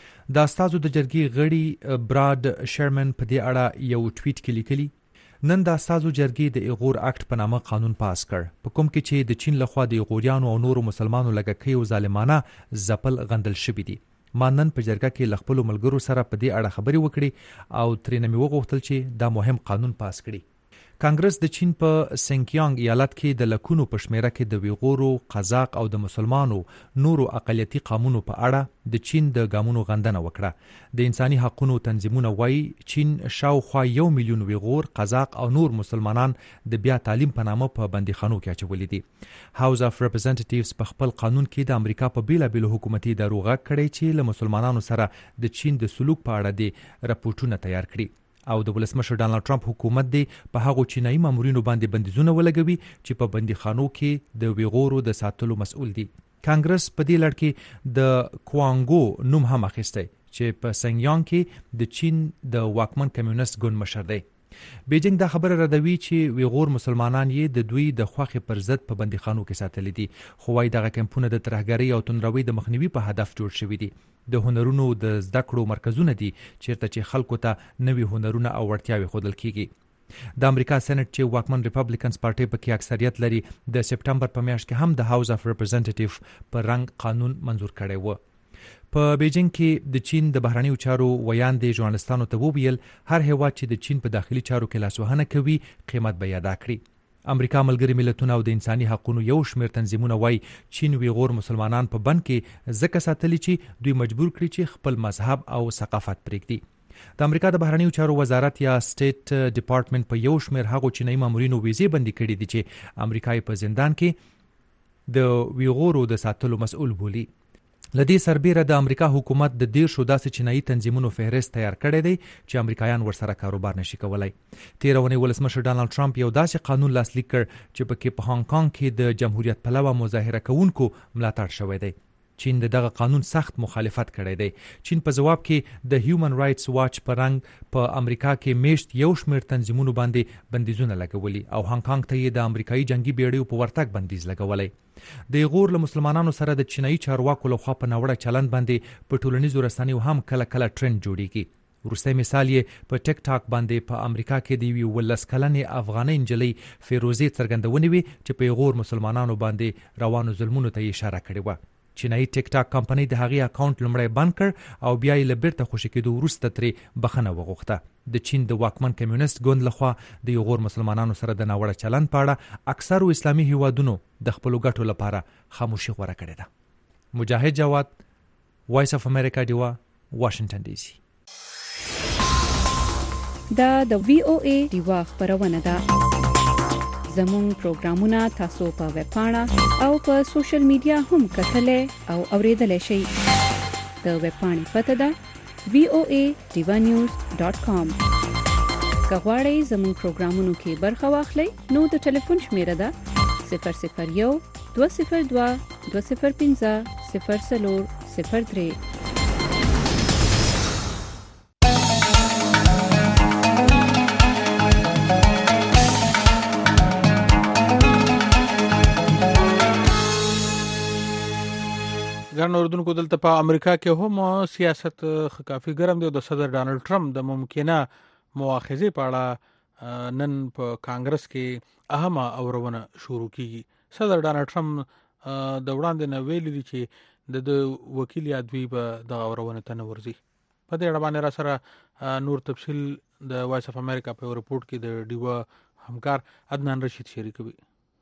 د اساسو د جرګې غړي براد شرمن په دې اړه یو ټویټ کې لیکلي: نن د اساسو جرګې د ایغور اکټ په نامه قانون پاس کړ په کوم کې چې د چین لخوا د ایغوریانو او نورو مسلمانانو لګکې او ظالمانه ځپل غندل شوی دي. ما نن په جرګه کې ل خپل ملګرو سره په دې اړه خبرې وکړې او ترې مې وغوښتل چې دا مهم قانون پاس کړي. کانګرس د چین په سینکیانګ ایالت کې د لکونو په شمیره کې د ویغورو، قزاق او د مسلمانانو نورو اقلیتي قومونو په اړه د چین د ګامونو غندنه وکړه. د انساني حقوقو تنظیمونه وایي چین شاوخوا یو میلیون ویغور، قزاق او نور مسلمانان د بیا تعلیم په نامه په بندیخانو کې اچولي دي. هاوس اف ریپرزنټیټیوز په خپل قانون کې د امریکا په بیلابیلو حکومتي ادارو غږ کړی چې له مسلمانانو سره د چین د سلوک په اړه د راپورټونه تیار کړي او د ولسمشر ډانلډ ټرمپ حکومت دی په هغو چینایي مامورینو باندې بندیزونه ولګوي چې په بندیخانو کې د ویغورو د ساتلو مسؤل دي. کانګرس په دې لړ کې د کوانګو نوم هم اخیستی چې په سنګیانګ کې د چین د واکمن کمیونست ګوند مشر دی. بیجینګ دا خبره ردوي چې ویغور مسلمانان یې د دوی د خوښې پر ضد په بندیخانو کې ساتلي دي، خو وايي دغه کمپونه د ترهګرۍ او توندروي د مخنیوي په هدف جوړ شوي دي. د هنرونو د زده کړو مرکزونه دي چیرته چې خلکو ته نوي هنرونه او وړتیاوې ښودل کیږي. د امریکا سېنات چې واکمن ریپبلیکنز پارټي پکې اکثریت لري د سپټمبر په میاشت کې هم د هاوس اف ریپرزنټیټیو په رنګ قانون منزور کړی و. په بیجینګ کې د چین د بهرنیو چارو ویاندې ژورنالستانو ته وویل هر هیواد چې د چین په داخلي چارو کې لاسوهنه کوي قیمت به یې ادا کړي. امریکا ملګری ملتونه او د انساني حقوقو یو شمېر تنظیمونه وایي چین ویغور مسلمانان په بند کې ځکه ساتلي چې دوی مجبور کړي چې خپل مذهب او ثقافت پرېږدي. د امریکا د بهرنیو چارو وزارت یا سټیټ ډپارټمنټ په یو شمېر هغو چینایي مامورینو ویزې بندي کړي دي چې امریکا یې په زندان کې د ویغورو د ساتلو مسؤل بولي. لدې سربیره د امریکا حکومت د دیرشو داسې چینایي تنظیمونو فهرست تیار کړی دی چې امریکایان ورسره کاروبار نشي کولای. تیر اونۍ ولسمشر ډانلډ ټرمپ یو داسې قانون لاسلیک کړ چې پکې په هانګ کانګ کې د جمهوریت پلوه مظاهره کوونکو ملاتړ شوی دی. چین دغه قانون سخت مخالفت کړی دی. چین په جواب کې د هیومن رائټس واچ په رنګ په امریکا کې میشت یو شمېر تنظیمونو باندې بندیزونه لګولي او هانګ کانګ ته یې د امریکایي جنگي بیړیو په ورتګ بندیز لګولی. د غور له مسلمانانو سره د چینایي چارواکو لخوا په ناوړه چلند باندې په ټولنیزو رسنیو هم کله کله ټرند جوړیږي. وروستی مثال یې په ټیک ټاک باندې په امریکا کې د یوې ولس کلنې افغانۍ نجلۍ فیروزې څرګندونې وې چې په غور مسلمانانو باندې روانو ظلمونو ته اشاره کړې وه. چینایي ټیک ټاک کمپنۍ د هغې اکاونټ لومړی بند کړ او بیا یې له بیرته خوشي کېدو وروسته ترې بخښنه وغوښته. د چین د واکمن کمیونست ګوند لخوا د یغور مسلمانانو سره د ناوړه چلند په اړه اکثرو اسلامي هیوادونو د خپلو ګټو لپاره خاموشي غوره کړې ده. مجاهد جواد، وایس اف امریکا ډیوا، واشنگټن ډي سي. دا د وی او ای ډیوا خبرونه ده. زموږ پروګرامونه تاسو په ویب پاڼه او په سوشل میډیا هم کتلای او اوریدلای شئ. د ویب پاڼې پته ده وی او ای ډیوا نیوز ډاٹ کام. که غواړئ زموږ پروګرامونو کې برخه واخلئ نو د ټلیفون شمیره ده صفر صفر یو دوه صفر دوه دوه صفر پنځه صفر څلور صفر درې. ګران اوردونکو، دلته په امریکا کې هم سیاست کافي ګرم دی او د صدر ډانلډ ټرمپ د ممکنه مواخذې په اړه نن په کانګرس کې اهمه اورونه شروع کیږي. صدر ډانلډ ټرمپ د وړاندې نه ویلي دي چې د وکیل یادوی به د اورونه ته نه ورځي. په دې اړه باندې را سره نور تفصیل د وایس اف امریکا په ریپورت کې د ډیوا همکار عدنان رشید شریکوي.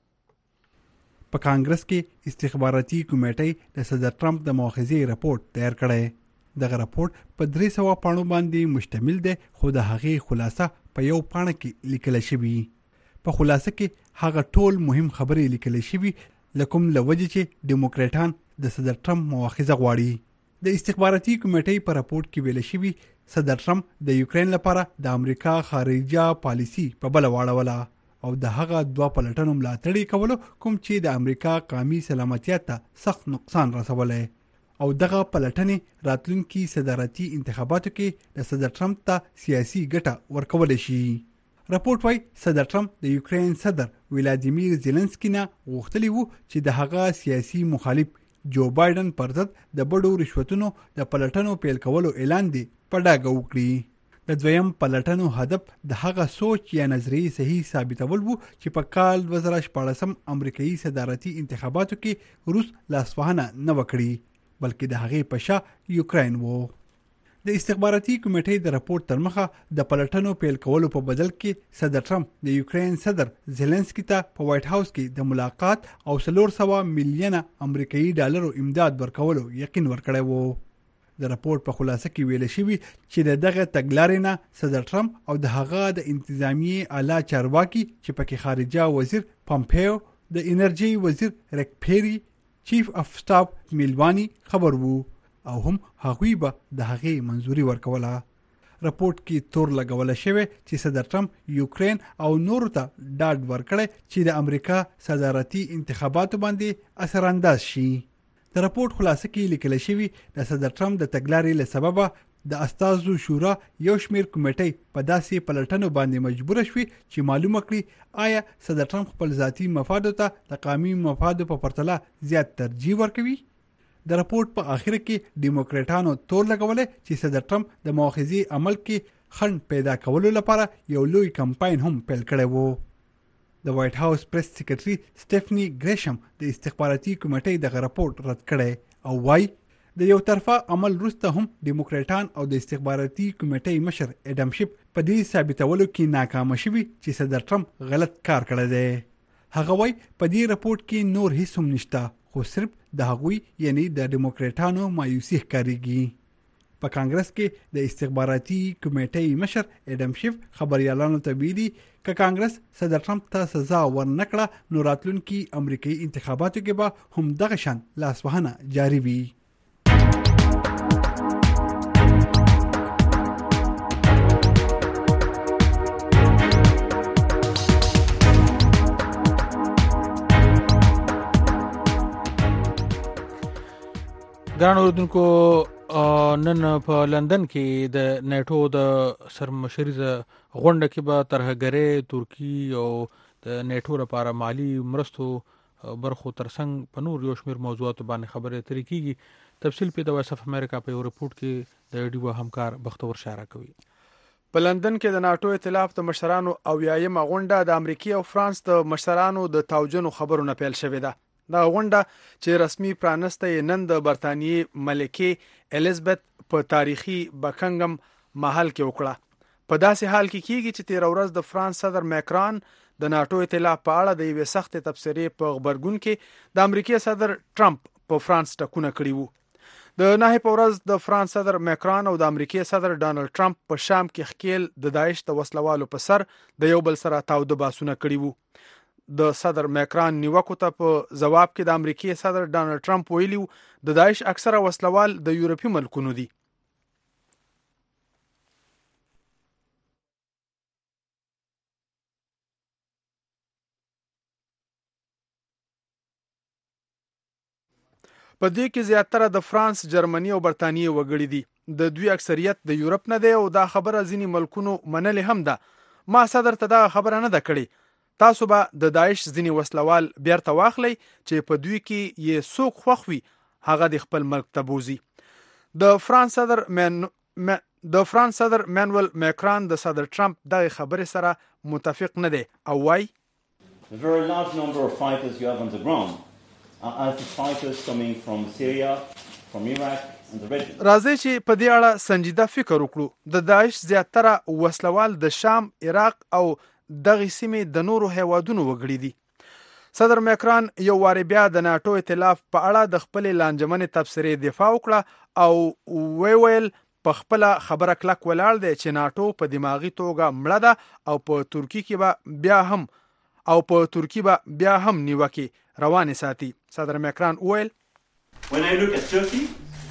په کانګرس کې استخباراتي کمیټې د صدر ټرمپ د مؤاخذې راپور تیار کړی. دغه راپور په درې سوه پاڼو باندې مشتمل دی، خو د هغې خلاصه په یو پاڼه کې لیکل شوی. په خلاصه کې هغه ټول مهم خبرې لیکل شوی لکم لوجه چې ډیموکراټان د صدر ټرمپ مؤاخذه غواړي. د استخباراتي کمیټې په راپور کې ویل شوی صدر ټرمپ د یوکرين لپاره د امریکا خارجه پالیسی په بل واړوله او د هغه دوه پلټنو ملاتړ کولو کوم چې د امریکا قومي سلامتیا ته سخت نقصان رسولی او دغه پلټنې راتلونکي صدارتي انتخاباتو کې د صدر ټرمپ ته سیاسي ګټه ورکول شي. راپورټ وايي صدر ټرمپ د یوکرين صدر ولادیمیر زيلنسکي نه غوښتلی وو چې د هغه سیاسي مخالف جو بایدن پر ضد د بډو رشوتونو د پلټنو پیل کولو اعلان دی په ډاګه وکړي. د دویم پلټنو هدف د هغه سوچ یا نظریې صحیح ثابتول وو چې په کال دوه زره شپاړسم امریکایي صدارتي انتخاباتو کې روس لاسوهنه نه وکړي بلکې د هغې په شا یوکرين وو. د استخباراتي کمیټې د راپور تر مخه د پلټنو پیل کولو په بدل کې صدر ټرمپ د یوکرين صدر زيلنسکي ته په وایټ هاوس کې د ملاقات او څلور سوه میلیونه امریکایي ډالرو امداد ورکولو یقین ورکړی وو. د راپور په خلاصه کې ویل شوی چې د دغه تګلارې نه صدر ټرمپ او د هغه د انتظامیې اعلی چارواکي چې پکې خارجه وزیر پامپیو، د انرژي وزیر ریک پیری، چیف اف سټاف میلوانی خبر وو او هم هغوی به د هغې منځوري ورکوله. راپورټ کې تور لګول شوی چې صدر ټرمپ یوکرين او نورو ته ډاډ ورکړی چې د امریکا صدارتي انتخاباتو باندې اثر انداز شي. د راپورټ خلاصه کې لیکل شوی د صدر ټرمپ د تګلارې له سببه د استازو شورا یو شمیر کمیټې په داسې پلټنو باندې مجبور شوي چې معلومه کړي آیا صدر ټرمپ خپل ذاتي مفادو ته د قومي مفادو په پرتله زیات ترجیح ورکوي. د راپورټ په اخر کې ډیموکراټانو تور لګولې چې صدر ټرمپ د مؤاخذې عمل کې خنډ پیدا کولو لپاره یو لوی کمپاین هم پیل کړی وو. د وایټ هاوس پریس سیکریټري سټیفنی ګریشم د استخباراتي کمیټې د راپورټ رد کړی او وايي د یو طرفه عمل وروسته هم ډیموکراټان او د استخباراتي کمیټې مشر اډم شیف په دې ثابتولو کې ناکام شوي چې صدر ټرمپ غلط کار کړی دی. هغه وايي په دې راپورټ کې نور هیڅ هم نشته خو صرف د هغوی یعنی د ډیموکراټانو مایوسي ښکارېږي. په کانګرس کې د استخباراتي کمیټې مشر اډم شیف خبريالانو ته ویلي ک کانګرس صدر ټرمپ ته سزا ورنکړه نو راتلونکي امریکایي انتخاباتو کې به هم دغه شان لاسوهنه جاری وي. ګران اوردونکو، نن په لندن کې د نیټو د سرمشریزه غونډه کې به ترهګرۍ ترکی او د نیټو لپاره مالی مرستو برخو ترڅنګ په نور یو شمېر موضوعاتو باندې خبرې اترې کیږي. تفصیل په د وایس اف امریکا په یو ریپورت کې د ډیوا همکار بختور شاره کوي. په لندن کې د ناتو ائتلاف د مشرانو او یایمه غونډه د امریکای او فرانس د مشرانو د توجنو خبرونه پیل شوې ده. دا غونډه چې رسمي پرانسته یې نن د برتانیې ملکې الیزابت په تاریخي بکنګم محل کې وکړه. په داسې حال کې کیږي چې تیر ورځ د فرانس صدر ماکرون د ناتو ائتلاف په اړه د یوې سختې تبصرې په خبرګون کې د امریکای صدر ټرمپ په فرانس ټکونه کړي وو. د نهه په ورځ د فرانس صدر ماکرون او د امریکای صدر ډانلډ ټرمپ په شام کې خکیل د داعش د وسلوالو په سر د یو بل سره تاوده باسونه کړي وو. د صدر ماکرون نیوکو ته په جواب کې د امریکای صدر ډانلډ ټرمپ ویلي د داعش اکثره وسلوال د یورپي ملکونو دي. په دې کې زیاتره د فرانس، جرمني او برتانیې وګړي دي. د دوی اکثریت د یورپ نه دی او دا خبره ځینې ملکونو منلې هم ده. ما صدر ته دا خبره نه ده کړې. تاسو به د داعش ځینې وسلوال بیرته واخلئ چې په دوی کې یې څوک خوښ وي هغه د خپل ملک ته بوزي. د فرانس صدر من د فرانس صدر مانویل ماکرون د صدر ټرمپ دغه خبرې سره متفق نه دی او وايي The very large number of fighters you have on the ground are ISIS fighters coming from Syria, from Iraq and the region. راځي چې په دې اړه سنجیده فکر وکړو. د داعش زیاتره وسلوال د شام، عراق او دغه سیمې د نورو هیوادونو وګړي دي. صدر ماکرون یو واری بیا د ناتو ائتلاف په اړه د خپل لانجمنې تبصرې دفاع وکړه او وی ویل په خپل خبره کلک ولاړ دی چې ناتو په دماغي توګه مړه ده او په ترکی کې به بیا هم او په ترکی به بیا هم نیوکې روانه ساتي. صدر ماکرون ویل When I look at Turkey,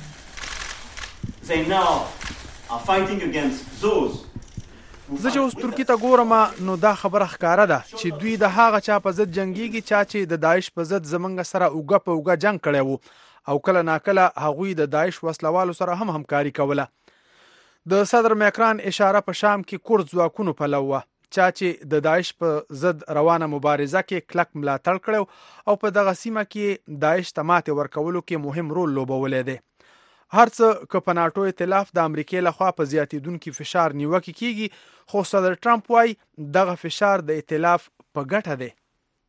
they now are fighting against those. زه چې اوس ترکی ته ګورم نو دا خبره ښکاره ده چې دوی د هغه چا په ضد جنگيږي چا چې د داعش په ضد زمونږ سره اوګه په اوګه جنگ کړی وو او کله ناکله هغوی د داعش وسلوالو سره هم همکاري کوله. د صدر ماکرون اشاره په شام کې کورد ځواکونو پلو وه چا چې د داعش په ضد روانه مبارزه کې کلک ملاتړ کړو او په دغه سیمه کې داعش ته ماتې ورکولو کې مهم رول لوبولی دی. هر څه که په ناتو ائتلاف د امریکای لخوا په زیاتیدونکي فشار نیوکې کیږي خو صدر ټرمپ وايي دغه فشار د ائتلاف په ګټه دی.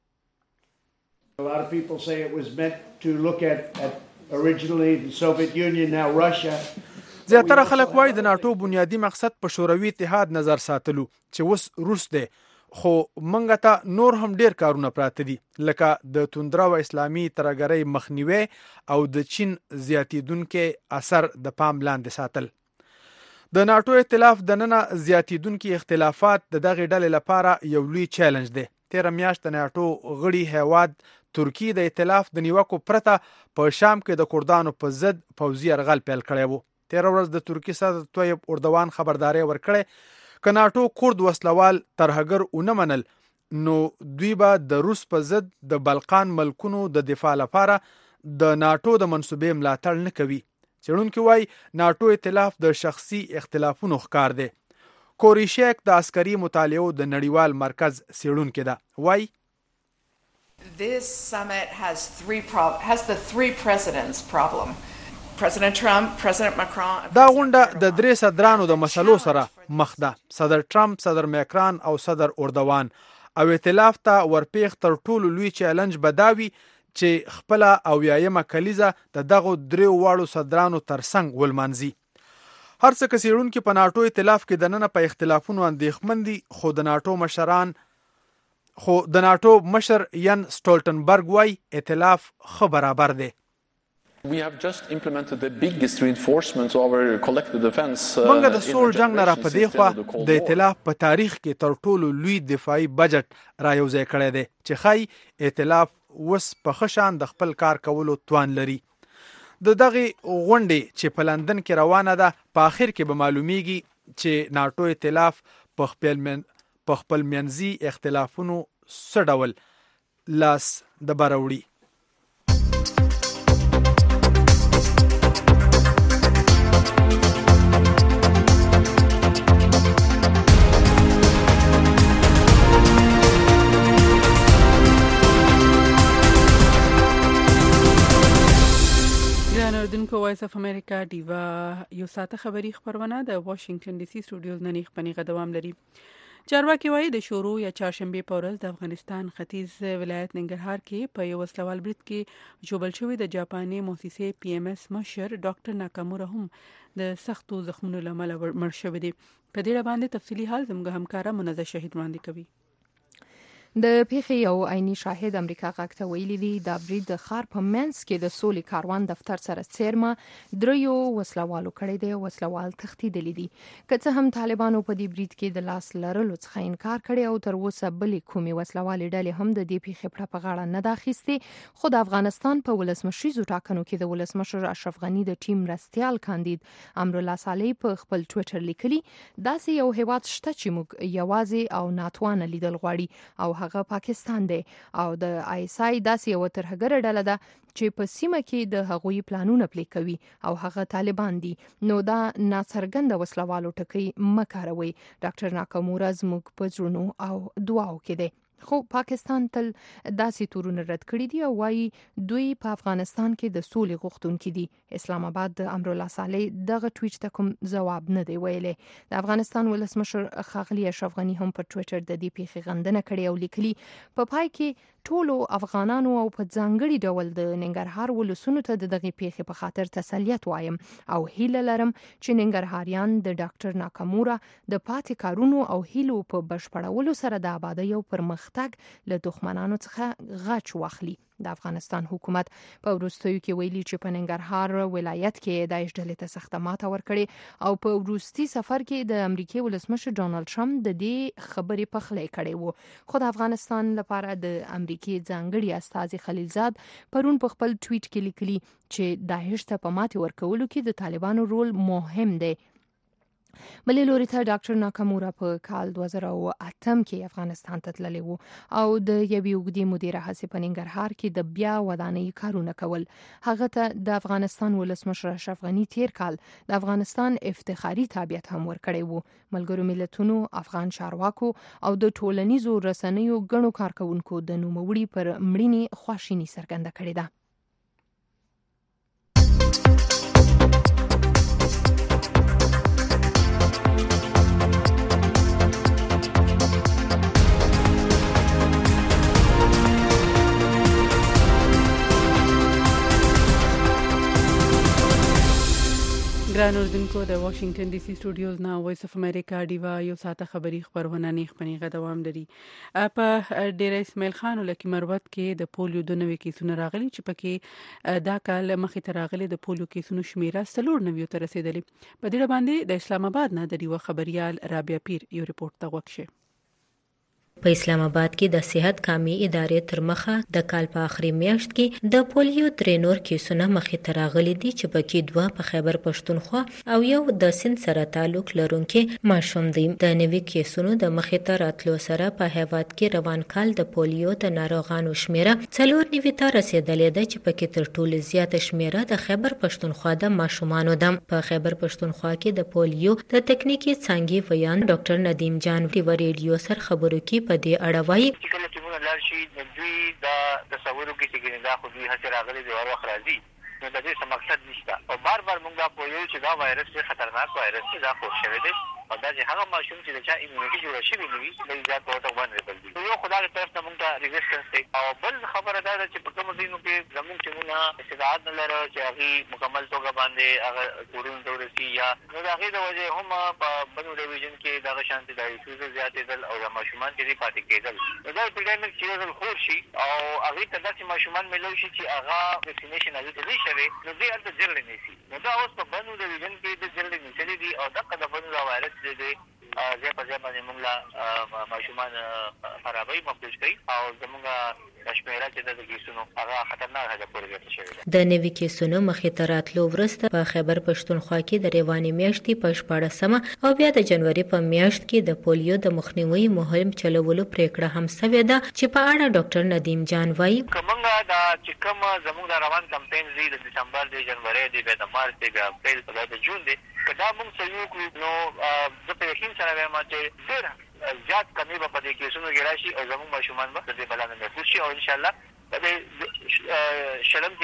A lot of people say it was meant to look at, at originally the Soviet Union, now Russia. زیاتره خلک وایي د ناتو بنیادی مقصد په شوروي اتحاد نظر ساتلو چې اوس روس دی خو منګه ته نور هم ډیر کارونه پراته دي لکه د توندرا و اسلامي ترګرۍ مخنیوي او د چین زیاتیدونکو اثر د پام لاندې ساتل. د ناتو ائتلاف د نن زیاتیدونکو اختلافات د دغه ډلې لپاره یو لوی چیلنج دی. تیر میاشت د ناتو غړي هیواد ترکی د ائتلاف د نیوکو پرته په شام کې د کردانو په ضد پوځي یرغل پیل کړی وو. تیر ورځ د ترکی صدر طیب اردوان خبرداري ورکړه ک ناتو کورد وسلوال ترهګر ونه منل نو دوی به د روس په ضد د بلقان ملکونو د دفاع لپاره د ناتو د منسوبې ملاتړ نه کوي. څېړونکي وایي ناتو ائتلاف د شخصي اختلافونو ښکار دی. کوری شیک د عسکري مطالعو د نړیوال مرکز څېړونکې ده وایي This summit has three prob- has the three presidents problem. President Trump, President Macron. دا غونډه د درې صدرانو د مسلو سره مخ ده. صدر ټرمپ، صدر ماکرون او صدر اردوان او ائتلاف ته ورپیخ تر ټولو لوی چیلنج بداوي چې خپل او یایمه کلیزه د دغه درې واړو صدرانو ترڅنګ ولمنځي. هر څه کسیړونکو په ناتو ائتلاف کې د نن په اختلافونو اندېښمن دي خو د ناتو مشران خو د ناتو مشر ین سټولټنبرګ وايي ائتلاف خو برابر دی. We have just implemented the biggest reinforcements of our collective defense. موږ د سول جنگ نه را پدې خو د ائتلاف په تاریخ کې تر ټولو لوی دفاعي بجټ را یوځای کړی دی چې خای ائتلاف وس په خشان د خپل کار کولو توان لري. د دغه غونډې چې په لندن کې روانه ده په اخر کې به معلومیږي چې ناتو ائتلاف په خپل من په خپل منځي اختلافونو څه ډول لاس د باروړي. اوریدونکو وایس اف امریکا دیوا یو ساعته خبری خبرونه د واشنگټن ډي سي سټوډیوز نه نیخ پنیغه دوام لري. چارواکي وايي د شورو یا چهارشنبه په ورځ د افغانستان ختیځ ولایت ننګرهار کې په یو وسلوال برید کې ژوبل شوی د جاپاني موسسې پی ام ایس مشر ډاکټر ناکامورا هم د سختو زخمونو لامل مړ شوی دی. په دې اړه باندې تفصیلي حال زموږ همکارا منزه شهید وړاندې کوي. د پیښې یو عیني شاهد امریکا غږ ته ویلي دی دا برید د ښار په منځ کې د سولې کاروان دفتر سره څیرمه دریو وسلوالو کړی دی. وسلوال تښتېدلی دي. که څه هم طالبانو په دې برید کې د لاس لرلو څخه انکار کړی او تر اوسه بلې کومې وسلوالې ډلې هم د دې پیښې پړه په غاړه نه ده اخیستې، خو د افغانستان په ولسمشریزو ټاکنو کې د ولسمشر اشرف غني د ټیم مرستیال کاندید امرالله صالح په خپل ټویټر لیکلي داسې یو هیواد شته چې موږ یوازې او ناتوانه لیدل غواړي او هغه پاکستان دی او د آی اس آی داسې یو ترهګره ډله ده چې په سیمه کې د هغوی پلانونه پلي کوي او هغه طالبان دي. نو دا ناڅرګنده وسلوالو ټکی مکاروي. ډاکټر ناکامورا زموږ په زړونو او دعاو کې دی. خو پاکستان تل داسې تورونه رد کړی دي او وايي دوی په افغانستان کې د سولې غوښتونکي دي. اسلام آباد د امرالله صالح دغه ټویټ ته کوم ځواب نه دی ویلی. د افغانستان ولسمشر ښاغلي اشرف غني هم په ټویټر د دې پیښې غندنه کړې او لیکلي په پای کې ټولو افغانانو او په ځانګړي ډول د ننګرهار ولسونو ته د دغه پیښې په خاطر تسلیت وایم او هیله لرم چې ننګرهاریان د ډاکټر ناکامورا د پاتې کارونو او هیلو په بشپړولو سره د آبادی او پرمختګ تګ له دښمنانو څخه غچ واخلي. د افغانستان حکومت په وروستیو کې ویلي چې په ننګرهار ولایت کې داعش ډلې ته سخته ماته ورکړې او په وروستي سفر کې د امریکای ولسمشر ډونالد ټرمپ د دې خبرې پخلی کړې وو. خو د افغانستان لپاره د امریکای ځانګړي استازي خلیلزاد پرون په خپل ټویټ کې لیکلي چې داعش ته په ماتې ورکولو کې د طالبانو رول مهم دی. بلې لوري ته ډاکټر ناکامورا په کال دوه زره او اتم کې افغانستان ته تللی و او د یوې اوږدې مودې راهیسې په ننګرهار کې د بیا ودانۍ کارونه کول. هغه ته د افغانستان ولسمشر اشرف غني تیر کال د افغانستان افتخاري تابعیت هم ورکړی و. ملګرو ملتونو، افغان چارواکو او د ټولنیزو رسنیو ګڼو کارکونکو د نوموړي پر مړینې خواشیني څرګنده کړې ده. ګران اوردونکو د واشنگټن ډي سي سټوډیوز نه وایس اف امریکا ډیوا یو ساعته خبری خبرونه نه خپنیغه دوام لري. په ډیر اسماعیل خان ولکه مروت کې د پولیو د نوې کیسونو راغلي چې پکې دا کال مخې ته راغلي د پولیو کیسونو شمیره سلور نوي ته رسیدلی. په دې باندې د اسلام آباد نه د ډیوا خبريال رابعه پیر یو ریپورت ته وکړي. په اسلام آباد کې د صحت کامي ادارې تر مخه د کال په اخري میاشت کې د پولیو درې نور کیسونه مخې ته راغلي دي چې پکې دوه په خیبر پښتونخوا او یو د سند سره تعلق لرونکي ماشوم دي. د نوي کیسونو د مخې ته راتلو سره په هیواد کې روان کال د پولیو د ناروغانو شمیره څلور نوي ته رسیدلې ده چې پکې تر ټولو زیاته شمیره د خیبر پښتونخوا د ماشومانو ده. په خیبر پښتونخوا کې د پولیو د تکنیکی څانګې ویان ډاکټر ندیم جان دی ریډیو سره خبرو کې په دې اړه وایي چې کله چې موږ لاړ شي د دوی د تصورو کې چې دا خو دوی هڅه راغلي دی او راځي نو د دې څه مقصد نشته او بار بار موږ دا پوهیو چې دا وایرس ډېر خطرناک وایرس دی، دا خو شوی دی او دا چې هغه ماشوم چې د چا ایمونیټي جوړه شوې نه وي لږ زیات ورته vulnerable دي. یو خدای طرف ته موږ ته ریزسټنس دی او بل خبره دا ده چې په کومو ځایونو کې زموږ چې موږ استعداد نه لرو چې هغې مکمل توګه باندې هغه کورونو ته ورسي یا نو د هغې د وجې هم په بنو ډیویژن کې دغه شانتې د ایسوزه زیاتېدل او د ماشومان چې دي پاتې کېدل. نو دا اپیډیمیک چې یو ځل خور شي او هغې ته داسې ماشومان میلو شي چې هغه ویکسینیشن هغې ته نه شوی نو دوی هلته جرړې نیسي. نو دا اوس په بنو ډیویژن کې د جرړې نیسلې دي او دغه د بنو دا وایرس دی دی ځای په ځای باندې موږ له ماشومان خرابوي مخدوش کوي او زموږ شمیره چې د کیسونو هغه خطرناک حد پورې زیاته شوې ده. د نوي کیسونو مخې ته راتلو وروسته په خیبر پښتونخوا کې د روانې میاشتې په شپاړسمه او بیا د جنوري په میاشت کې د پولیو د مخنیوي مهم چلولو پریکړه هم شوې ده چې په اړه ډاکټر ندیم جان وایي که موږ دا چې کوم زموږ د روان کمپین دی د دسمبر دی جنوري دی بیا د مارچ دی بیا اپریل بیا د جون دی که دا موږ څه یو کړو نو زه په یقین سره وایم چې ډېره زیات کمی به په دې کیسونو کې راشي او زموږ ماشومان به د دې بلا نه محفوظ شي او انشاءالله په دې شلم کې به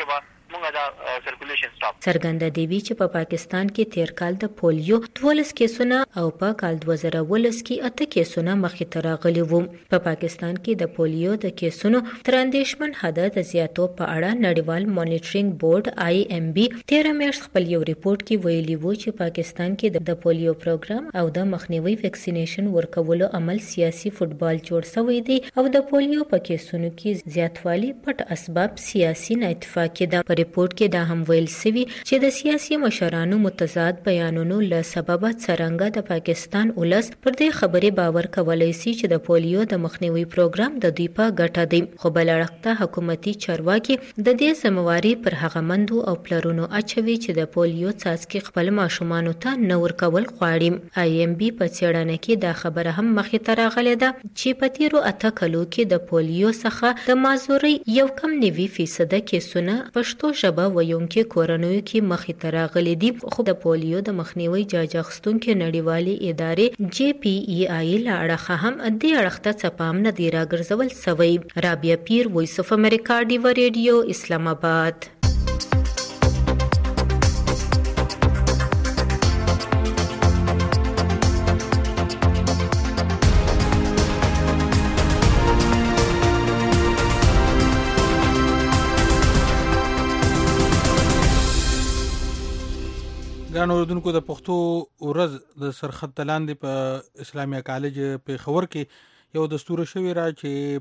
موږ دا سرکولیشن سټاپ. څرګنده دی چې په پاکستان کې تیر کال د پولیو دولس کیسونه او په کال دوه زره ولس کې اته کیسونه مخې ته راغلي وو. په پاکستان کې د پولیو د کیسونو تر اندېښمن حده د زیاتو په اړه نړیوال مانیټرینګ بورډ آی ایم بی تیر میاشت خپل یو ریپورت کې ویلي وو چې پاکستان کې د پولیو پروګرام او د مخنیوي ویکسینیشن ورکولو عمل سیاسي فوټبال جوړ شوی دی او د پولیو په کیسونو کې زیاتوالی پټ اسباب سیاسي نه اتفاقي ده. په ریپورت کې دا هم ویل شوی چې د سیاسي مشرانو متضاد بیانونو له سببه څرنګه د پاکستان ولس پر دې خبرې باور کولای شي چې د پولیو د مخنیوي پروګرام د دوی په ګټه دی. خو بل اړخ ته حکومتي چارواکي د دې ذمہواري پر هغه مندو او پلرونو اچوي چې د پولیو څاڅکي خپل ماشومانو ته نه ورکول غواړي. آی ایم بی په څېړنه کې دا خبره هم مخې ته راغلې ده چې په تیرو اته کلو کې د پولیو څخه د مازورۍ یو کم نوي فیصده کیسونه پښتو ژبه ویونکي کورنیو کې مخې ته راغلي دي. خو د پولیو د مخنیوي جاج اخیستونکې نړیوالې ادارې جی پی ای آی له اړخه هم دې اړخ ته څه پام نه دی راګرځول سوی. رابعه پیر، وایس اف امریکا، ډیوا ریډیو، اسلام آباد. ګران اوردونکو، د پښتو ورځ د سرخط لاندې په اسلامیه کالج پیښور کې یو دستور شوی را چې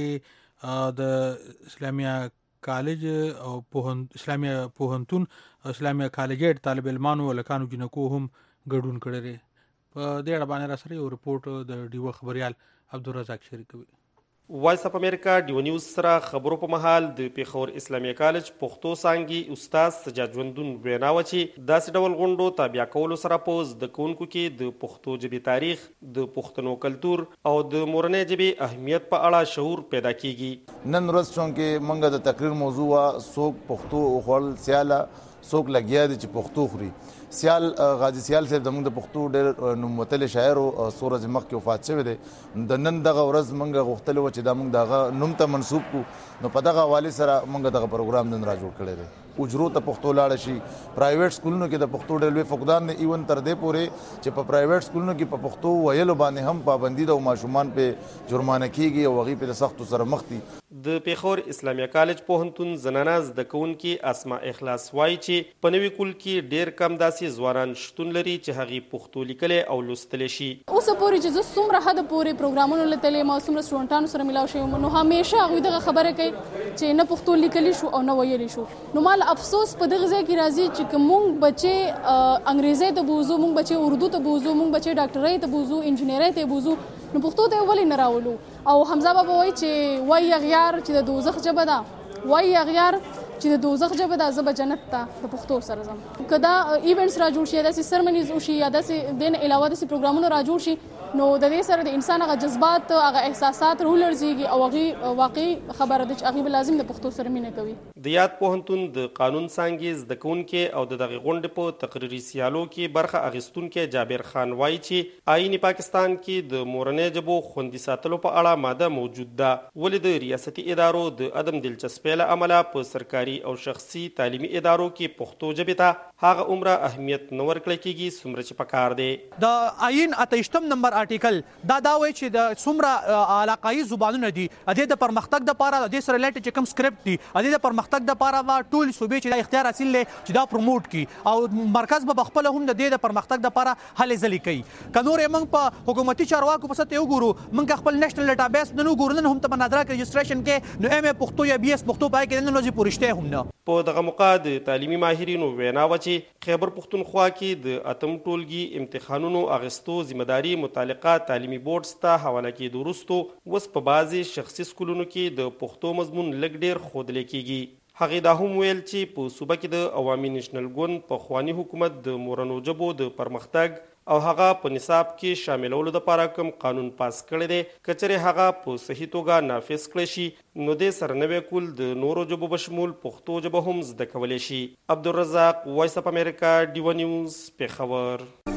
پکې د اسلامیه کالج او پوهن اسلامیه پوهنتون اسلامیه کالجیټ طالب علمانو ولکانو جنکو هم ګډون کړی. په دې اړه باندې را سره یو رپورټ د ډیو خبريال عبدالرزاق شریکوي. وایس اف امریکا ډیو نیوز سره خبرو په محل د پیښور اسلامي کالج پښتو څانګې استاد سجاد ژوندون وینا و چې داسې ډول غونډو تابع کولو سره په زده کوونکو کې د پښتو ژبې تاریخ، د پښتنو کلتور او د مورنۍ ژبې اهمیت په اړه شعور پیدا کیږي. نن ورځ چونکې موږ د تقریر موضوع وا څوک پښتو خپل سیاله څوک لګیا دي چې پښتو خوري. سیال غازی سیال صاحب زموږ د پښتو ډېر نوموتل شاعر او سورج مخ کې وفات شوی دی. د نن دغه ورځ موږ غوښتل و چې دا موږ دغه نوم ته منسوب کو، نو په دغه حواله سره موږ دغه پروګرام نن را جوړ کړی دی. اجرو ته پښتو لاړ شي. پرایویټ سکولونو کې د پښتو ډېر لوی فقدان دی، ایون تر دې پورې چې په پرایویټ سکولونو کې په پښتو ویلو باندې هم پابندي ده او ماشومان په جرمانه کیږي او هغه په سختو سره مخ دي. د پیښور اسلامي کالج پوهنتون زنانه زده کوونکي اسما اخلاص وایي چې په نوي کول کې ډېر کم داسې ځوانان شتون لري چې هغه پښتو لیکلې او لوستل شي. اوس پورې چې زه څومره حد پورې پروګرامونو لتلې ما څومره سټوډنټانو سره ملاو شوم، نو همیشه هغوی دغه خبره کوي چې نه پښتو لیکلی شو او نه ویلی شو. نو مال افسوس په دغه ځای کې راځي چې موږ بچي انګریزي ته بوزو، موږ بچي اردو ته بوزو، موږ بچي ډاکټرۍ ته بوزو، انجینرۍ ته بوزو، نو پښتو ته ولې نه راولو؟ او حمزه بابا وایي چې وای اغیار چې د دوزخ ژبه ده، وای اغیار چې د دوزخ ژبه ده، زه به جنت ته د پښتو سره ځم. که دا ایونټس را جوړ شي، داسې سرمنیز وشي یا داسې دین علاوه داسې پروګرامونه را جوړ شي، نو د دې سره د انسان هغه جذبات، هغه احساسات رولرزيږي او هغه واقعي خبره ده چې هغه به لازم د پښتو سره مینه کوي. د یاد پوهنتون د قانون څانګې زده کوونکي او د دغه غونډې په تقریري سیالو کې برخه اخیستونکي جابر خان وایي چې آئین پاکستان کې د مورنۍ ژبو خوندي ساتلو په اړه ماده موجود ده، ولې د ریاستي ادارو د عدم دلچسپۍ له امله په سرکاري او شخصي تعلیمي ادارو کې پښتو ژبې ته هغه عمره اهمیت نه ورکړل کېږي څومره چې پکار دی. د آئین اتهشتم نمبر آرټیکل دا دا وایي چې د څومره علاقايي زبانونه دي د پرمختګ لپاره د دې سره ریلیټډ چې کوم سکرپټ دي د پرمختګ لپاره ټول صوبې چې د اختیار حاصل لري چې دا پروموټ کی او مرکز به خپل هم د دې د پرمختګ لپاره هلې ځلې کوي. کنور موږ په حکومتي چارواکو په ست یو ګورو، موږ خپل نېشنل ډیټابیس نه ګورو، نن هم ته بنادرا رجسټریشن کې نو ایم ای پښتو یا بي اس پښتو پای کې نن ورځې پورشته هم نه. په دغه موقع د تعلیمي ماهرینو وینا و چې خیبر پښتونخوا کې د اتم ټولګي امتحانونو اغستو ذمہداري متعلقه تعلیمي بورډز ته حواله کېدو وروسته اوس په بعضې شخصي سکولونو کې د پښتو مضمون لږ ډېر ښودلی کېږي. هغې دا هم ویل چې په صوبه کې د عوامي نیشنل ګوند پخواني حکومت د مورنو ژبو د پرمختګ او هغه په نصاب کې شاملولو لپاره کوم قانون پاس کړی دی، که چېرې هغه په صحیح توګه نافذ کړی شي نو دې سره نوی کول د نورو ژبو بشمول پښتو ژبه هم زده کولی شي. عبدالرزاق، وایس اف امریکا، ډیوا نیوز، پیښور.